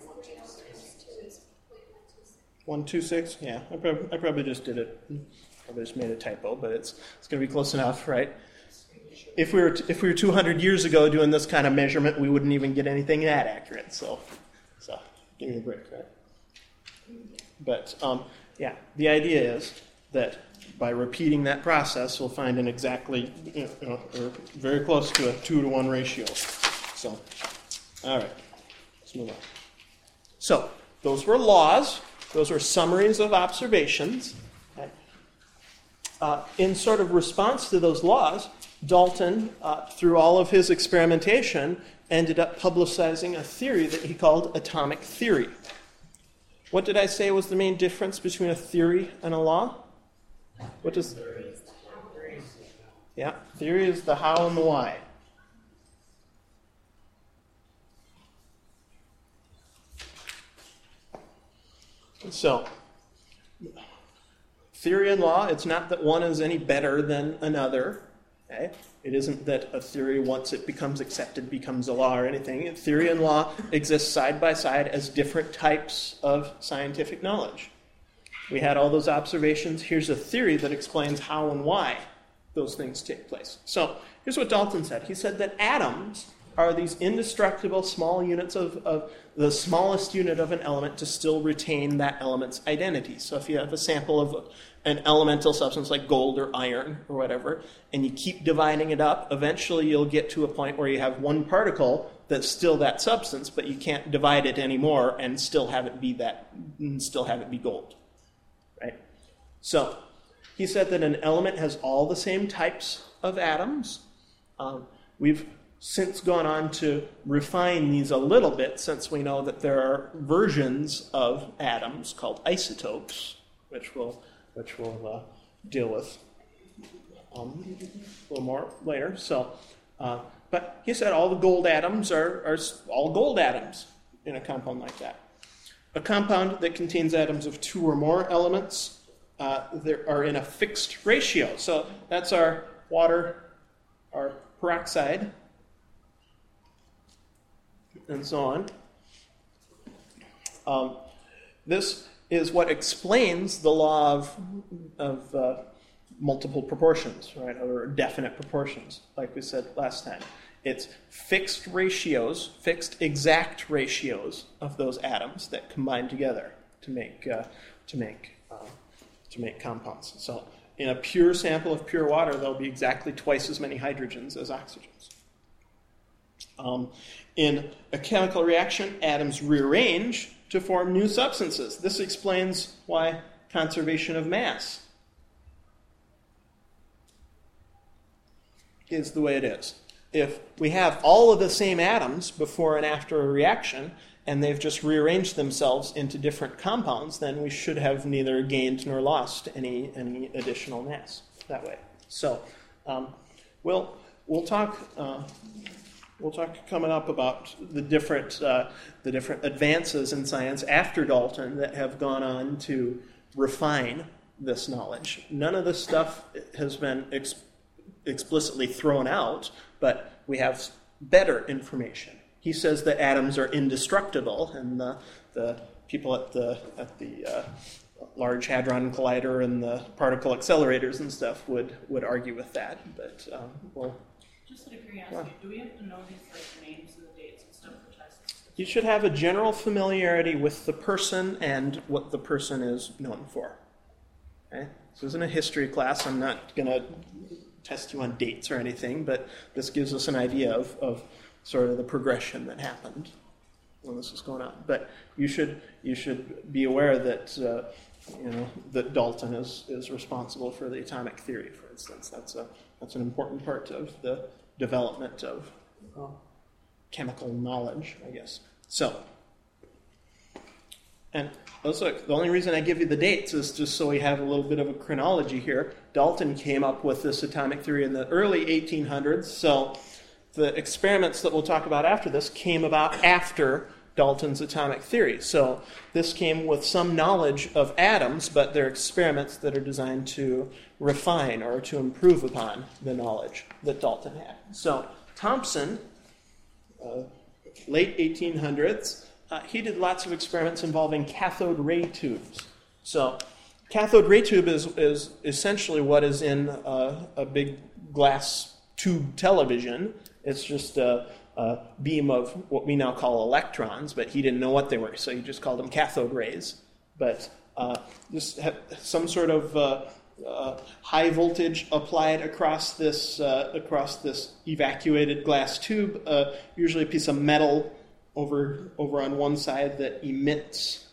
126? Yeah, I probably just did it. Probably just made a typo, but it's going to be close enough, right? If we were 200 years ago doing this kind of measurement, we wouldn't even get anything that accurate. So give me a break, right? But yeah, the idea is that by repeating that process, we'll find an exactly, or very close to a 2-to-1 ratio. So, all right, let's move on. So those were laws. Those were summaries of observations. Okay. In sort of response to those laws, Dalton, through all of his experimentation, ended up publicizing a theory that he called atomic theory. What did I say was the main difference between a theory and a law? What does... Yeah, theory is the how and the why. So, theory and law, it's not that one is any better than another. Okay? It isn't that a theory, once it becomes accepted, becomes a law or anything. Theory and law exist side by side as different types of scientific knowledge. We had all those observations. Here's a theory that explains how and why those things take place. So, here's what Dalton said. He said that atoms are these indestructible small units of the smallest unit of an element to still retain that element's identity. So if you have a sample of an elemental substance like gold or iron or whatever, and you keep dividing it up, eventually you'll get to a point where you have one particle that's still that substance, but you can't divide it anymore and still have it be gold. Right? So he said that an element has all the same types of atoms. We've since gone on to refine these a little bit, since we know that there are versions of atoms called isotopes, which we'll deal with a little more later. So, but he said all the gold atoms are all gold atoms in a compound like that. A compound that contains atoms of 2 or more elements are in a fixed ratio. So that's our water, our peroxide, and so on. This is what explains the law of multiple proportions, right, or definite proportions, like we said last time. It's fixed ratios, fixed exact ratios of those atoms that combine together to make compounds. So, in a pure sample of pure water, there'll be exactly twice as many hydrogens as oxygens. In a chemical reaction, atoms rearrange to form new substances. This explains why conservation of mass is the way it is. If we have all of the same atoms before and after a reaction, and they've just rearranged themselves into different compounds, then we should have neither gained nor lost any additional mass that way. So, we'll talk coming up about the different advances in science after Dalton that have gone on to refine this knowledge. None of this stuff has been explicitly thrown out, but we have better information. He says that atoms are indestructible, and the people at the Large Hadron Collider and the particle accelerators and stuff would argue with that. But just out of curiosity, do we have to know these like names and the dates and stuff for tests? you should have a general familiarity with the person and what the person is known for. Okay? This isn't a history class. I'm not going to test you on dates or anything, but this gives us an idea of sort of the progression that happened when this was going on. But you should be aware that that Dalton is responsible for the atomic theory, for instance. That's an important part of the development of chemical knowledge, I guess. So, and let's look. The only reason I give you the dates is just so we have a little bit of a chronology here. Dalton came up with this atomic theory in the early 1800s, so the experiments that we'll talk about after this came about after Dalton's atomic theory. So this came with some knowledge of atoms, but they're experiments that are designed to refine or to improve upon the knowledge that Dalton had. So Thomson, late 1800s, he did lots of experiments involving cathode ray tubes. So cathode ray tube is essentially what is in a big glass tube television. It's just a beam of what we now call electrons, but he didn't know what they were, so he just called them cathode rays. But just have some sort of high voltage applied across this evacuated glass tube, usually a piece of metal over on one side that emits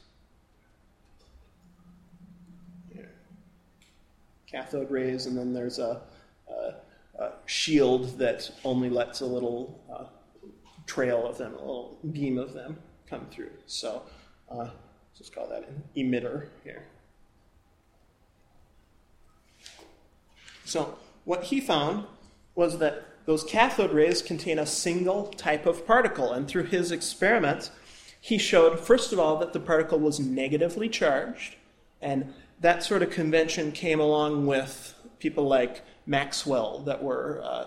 cathode rays, and then there's a shield that only lets a little trail of them, a little beam of them come through. So let's just call that an emitter here. So what he found was that those cathode rays contain a single type of particle, and through his experiments, he showed, first of all, that the particle was negatively charged, and that sort of convention came along with people like Maxwell that were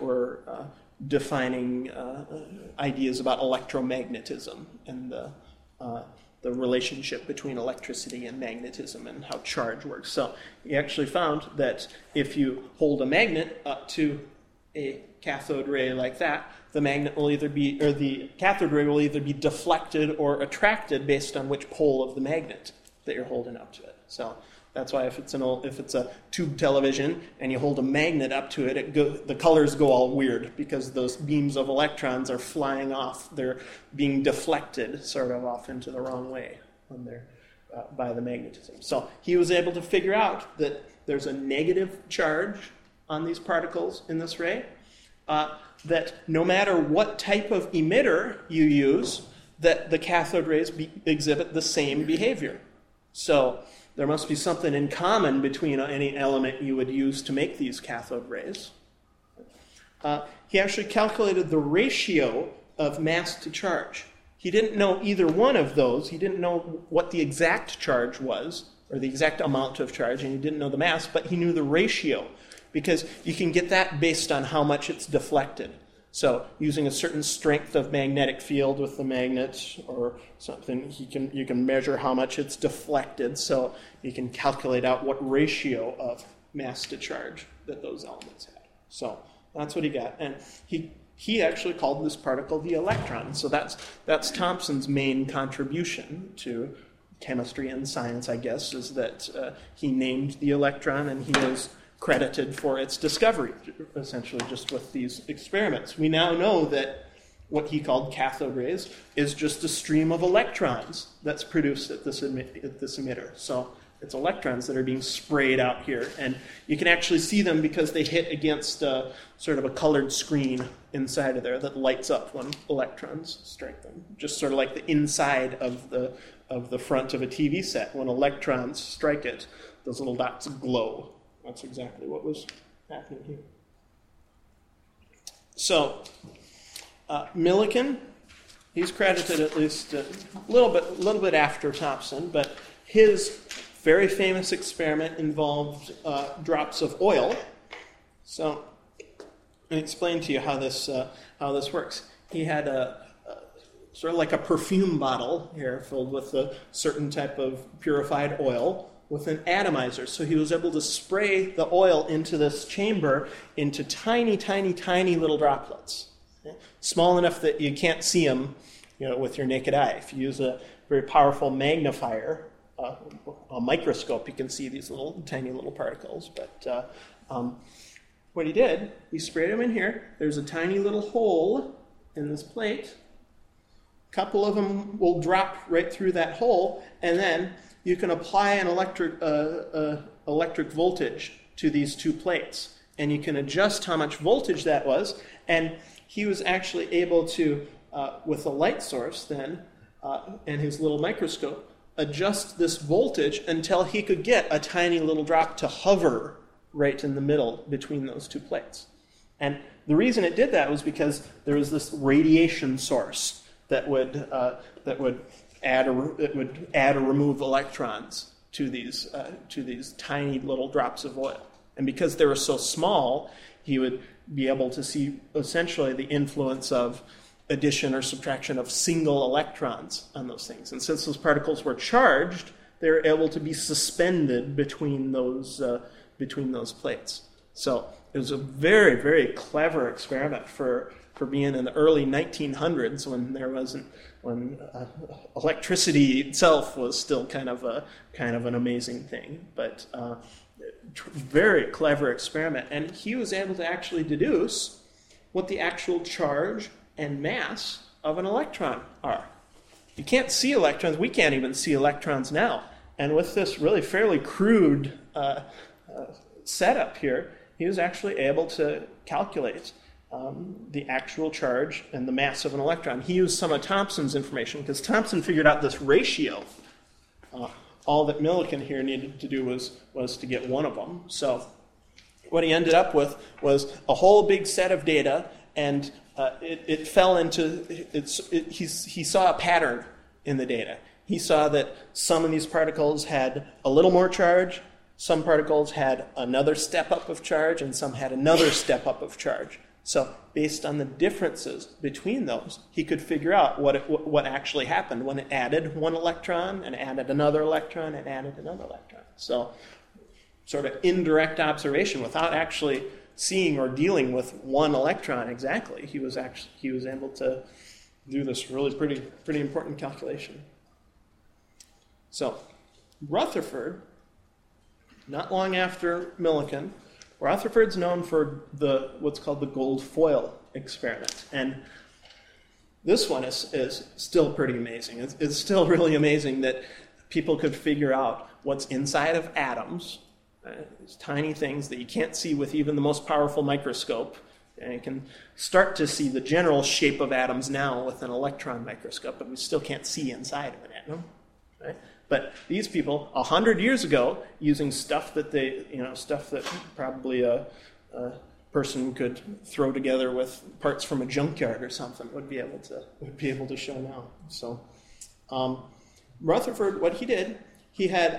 defining ideas about electromagnetism and the relationship between electricity and magnetism and how charge works. So he actually found that if you hold a magnet up to a cathode ray like that, the cathode ray will either be deflected or attracted based on which pole of the magnet that you're holding up to it. So that's why if it's a tube television and you hold a magnet up to it, the colors go all weird because those beams of electrons are flying off. They're being deflected sort of off into the wrong way when they're by the magnetism. So he was able to figure out that there's a negative charge on these particles in this ray, that no matter what type of emitter you use, that the cathode rays exhibit the same behavior. So there must be something in common between any element you would use to make these cathode rays. He actually calculated the ratio of mass to charge. He didn't know either one of those. He didn't know what the exact charge was, or the exact amount of charge, and he didn't know the mass, but he knew the ratio, because you can get that based on how much it's deflected. So using a certain strength of magnetic field with the magnet or something, you can measure how much it's deflected, so you can calculate out what ratio of mass to charge that those elements had. So that's what he got. And he actually called this particle the electron. So that's Thomson's main contribution to chemistry and science, I guess, is that he named the electron, and he is credited for its discovery, essentially just with these experiments. We now know that what he called cathode rays is just a stream of electrons that's produced at this emitter. So it's electrons that are being sprayed out here, and you can actually see them because they hit against sort of a colored screen inside of there that lights up when electrons strike them, just sort of like the inside of the front of a TV set. When electrons strike it, those little dots glow. That's exactly what was happening here. So, Millikan, he's credited at least a little bit after Thomson, but his very famous experiment involved drops of oil. So, let me explain to you how this works. He had a sort of like a perfume bottle here filled with a certain type of purified oil with an atomizer. So he was able to spray the oil into this chamber into tiny, tiny, tiny little droplets. Okay? Small enough that you can't see them, with your naked eye. If you use a very powerful magnifier, a microscope, you can see these tiny little particles. But what he did, he sprayed them in here. There's a tiny little hole in this plate. A couple of them will drop right through that hole, and then you can apply an electric voltage to these two plates, and you can adjust how much voltage that was. And he was actually able to, with a light source then, and his little microscope, adjust this voltage until he could get a tiny little drop to hover right in the middle between those two plates. And the reason it did that was because there was this radiation source that would add or remove electrons to these tiny little drops of oil. And because they were so small, he would be able to see essentially the influence of addition or subtraction of single electrons on those things. And since those particles were charged, they were able to be suspended between those plates. So it was a very, very clever experiment for being in the early 1900s when electricity itself was still kind of an amazing thing. But very clever experiment, and he was able to actually deduce what the actual charge and mass of an electron are. You can't see electrons. We can't even see electrons now. And with this really fairly crude setup here, he was actually able to calculate the actual charge and the mass of an electron. He used some of Thomson's information because Thomson figured out this ratio. All that Millikan here needed to do was to get one of them. So what he ended up with was a whole big set of data, and it fell into he saw a pattern in the data. He saw that some of these particles had a little more charge, some particles had another step up of charge, and some had another step up of charge. So based on the differences between those, he could figure out what actually happened when it added one electron and added another electron and added another electron. So sort of indirect observation without actually seeing or dealing with one electron exactly. He was able to do this really pretty important calculation. So Rutherford, not long after Millikan, Rutherford's known for what's called the gold foil experiment. And this one is still pretty amazing. It's still really amazing that people could figure out what's inside of atoms, these tiny things that you can't see with even the most powerful microscope. And you can start to see the general shape of atoms now with an electron microscope, but we still can't see inside of an atom. Right? But these people, 100 years ago, using stuff that probably a person could throw together with parts from a junkyard or something, would be able to show now. So, Rutherford, what he did, he had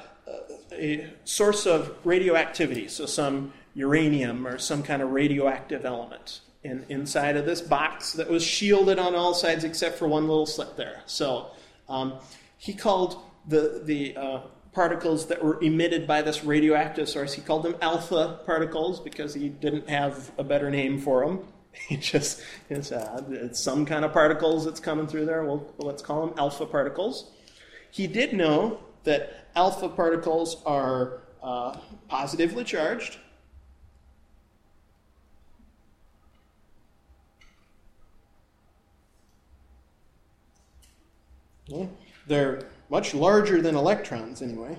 a source of radioactivity, so some uranium or some kind of radioactive element inside of this box that was shielded on all sides except for one little slit there. So he called the particles that were emitted by this radioactive source, he called them alpha particles because he didn't have a better name for them. It's some kind of particles that's coming through there. Let's call them alpha particles. He did know that alpha particles are positively charged. Yeah. They're much larger than electrons, anyway.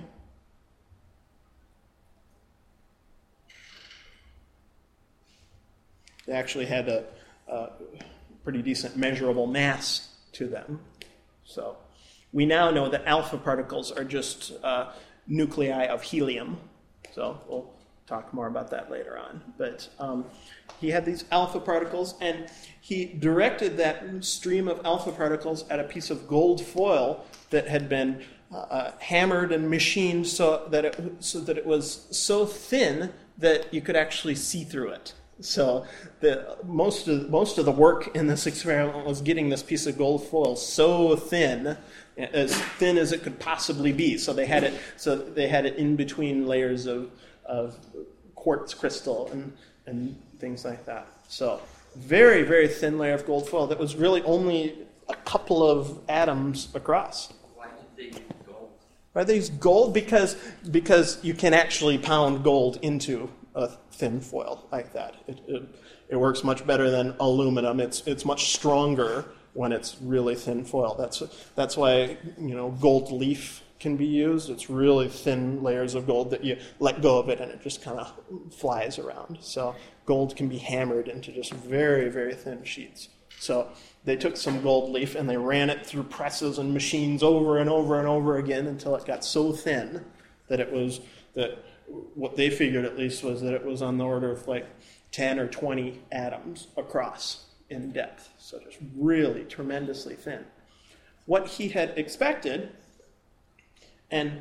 They actually had a pretty decent measurable mass to them. So we now know that alpha particles are just nuclei of helium. So we'll talk more about that later on. But he had these alpha particles, and he directed that stream of alpha particles at a piece of gold foil that had been hammered and machined so that it was so thin that you could actually see through it. So most of the work in this experiment was getting this piece of gold foil so thin as it could possibly be. So they had it in between layers of quartz crystal and things like that. So very, very thin layer of gold foil that was really only a couple of atoms across. Why did they use gold? Why they use gold? Because you can actually pound gold into a thin foil like that. It works much better than aluminum. It's much stronger when it's really thin foil. That's why gold leaf can be used. It's really thin layers of gold that you let go of it and it just kind of flies around. So gold can be hammered into just very, very thin sheets. So they took some gold leaf and they ran it through presses and machines over and over and over again until it got so thin that what they figured at least was that it was on the order of like 10 or 20 atoms across in depth. So just really tremendously thin. What he had expected, and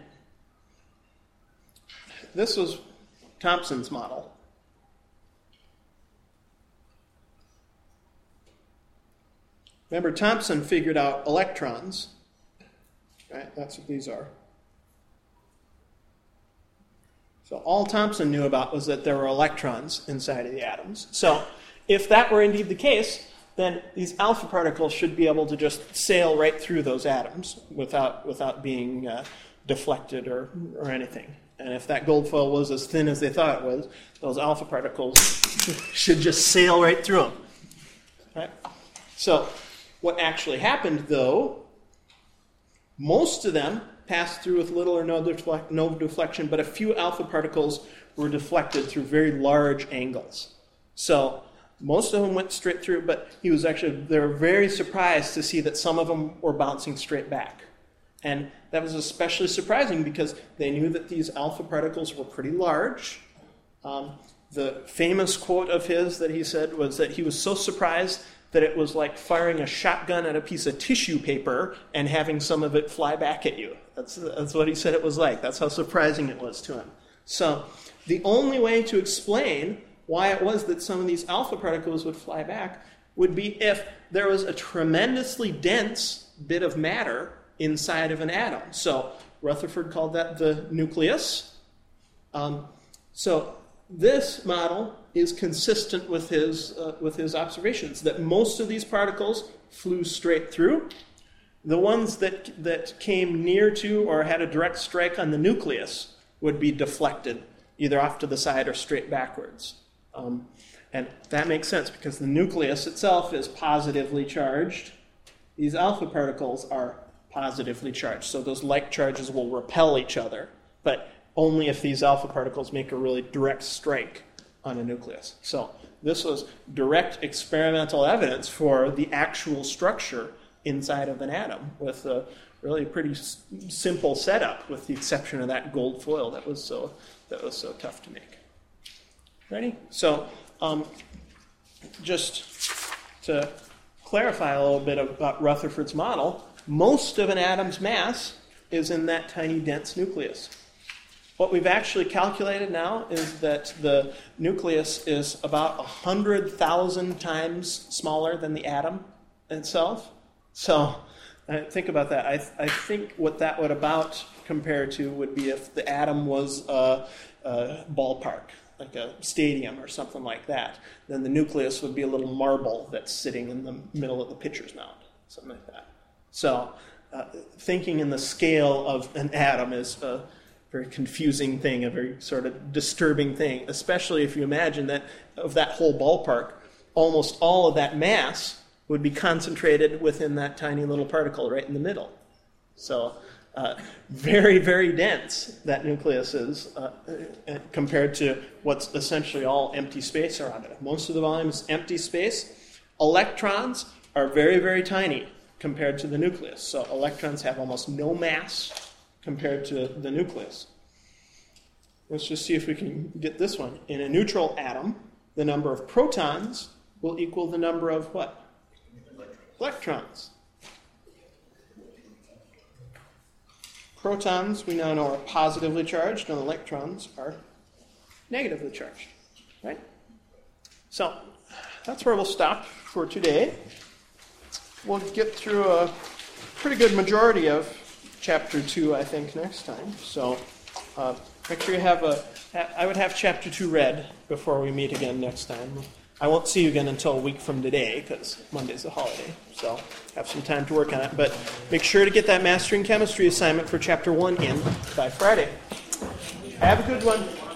this was Thomson's model. Remember, Thomson figured out electrons. Right? That's what these are. So all Thomson knew about was that there were electrons inside of the atoms. So if that were indeed the case, then these alpha particles should be able to just sail right through those atoms without being deflected or anything. And if that gold foil was as thin as they thought it was, those alpha particles should just sail right through them. Right? So what actually happened, though, most of them passed through with little or no deflection, but a few alpha particles were deflected through very large angles. So most of them went straight through, but they were very surprised to see that some of them were bouncing straight back. And that was especially surprising because they knew that these alpha particles were pretty large. The famous quote of his that he said was that he was so surprised that it was like firing a shotgun at a piece of tissue paper and having some of it fly back at you. That's what he said it was like. That's how surprising it was to him. So the only way to explain why it was that some of these alpha particles would fly back would be if there was a tremendously dense bit of matter inside of an atom. So Rutherford called that the nucleus. So this model is consistent with his observations that most of these particles flew straight through. The ones that came near to or had a direct strike on the nucleus would be deflected, either off to the side or straight backwards. And that makes sense because the nucleus itself is positively charged. These alpha particles are positively charged, so those like charges will repel each other, but only if these alpha particles make a really direct strike on a nucleus. So this was direct experimental evidence for the actual structure inside of an atom with a really pretty simple setup, with the exception of that gold foil that was so tough to make. Ready? So just to clarify a little bit about Rutherford's model, most of an atom's mass is in that tiny dense nucleus. What we've actually calculated now is that the nucleus is about 100,000 times smaller than the atom itself. So think about that. I think what that would about compare to would be if the atom was a ballpark, like a stadium or something like that. Then the nucleus would be a little marble that's sitting in the middle of the pitcher's mound, something like that. So thinking in the scale of an atom is a very confusing thing, a very sort of disturbing thing, especially if you imagine that of that whole ballpark, almost all of that mass would be concentrated within that tiny little particle right in the middle. So very, very dense that nucleus is compared to what's essentially all empty space around it. Most of the volume is empty space. Electrons are very, very tiny compared to the nucleus. So electrons have almost no mass compared to the nucleus. Let's just see if we can get this one. In a neutral atom, the number of protons will equal the number of what? Electrons. protons we now know are positively charged and electrons are negatively charged, right? So that's where we'll stop for today. We'll get through a pretty good majority of Chapter 2, I think, next time. So make sure you I would have Chapter 2 read before we meet again next time. I won't see you again until a week from today because Monday's a holiday. So have some time to work on it. But make sure to get that Mastering Chemistry assignment for Chapter 1 in by Friday. Have a good one.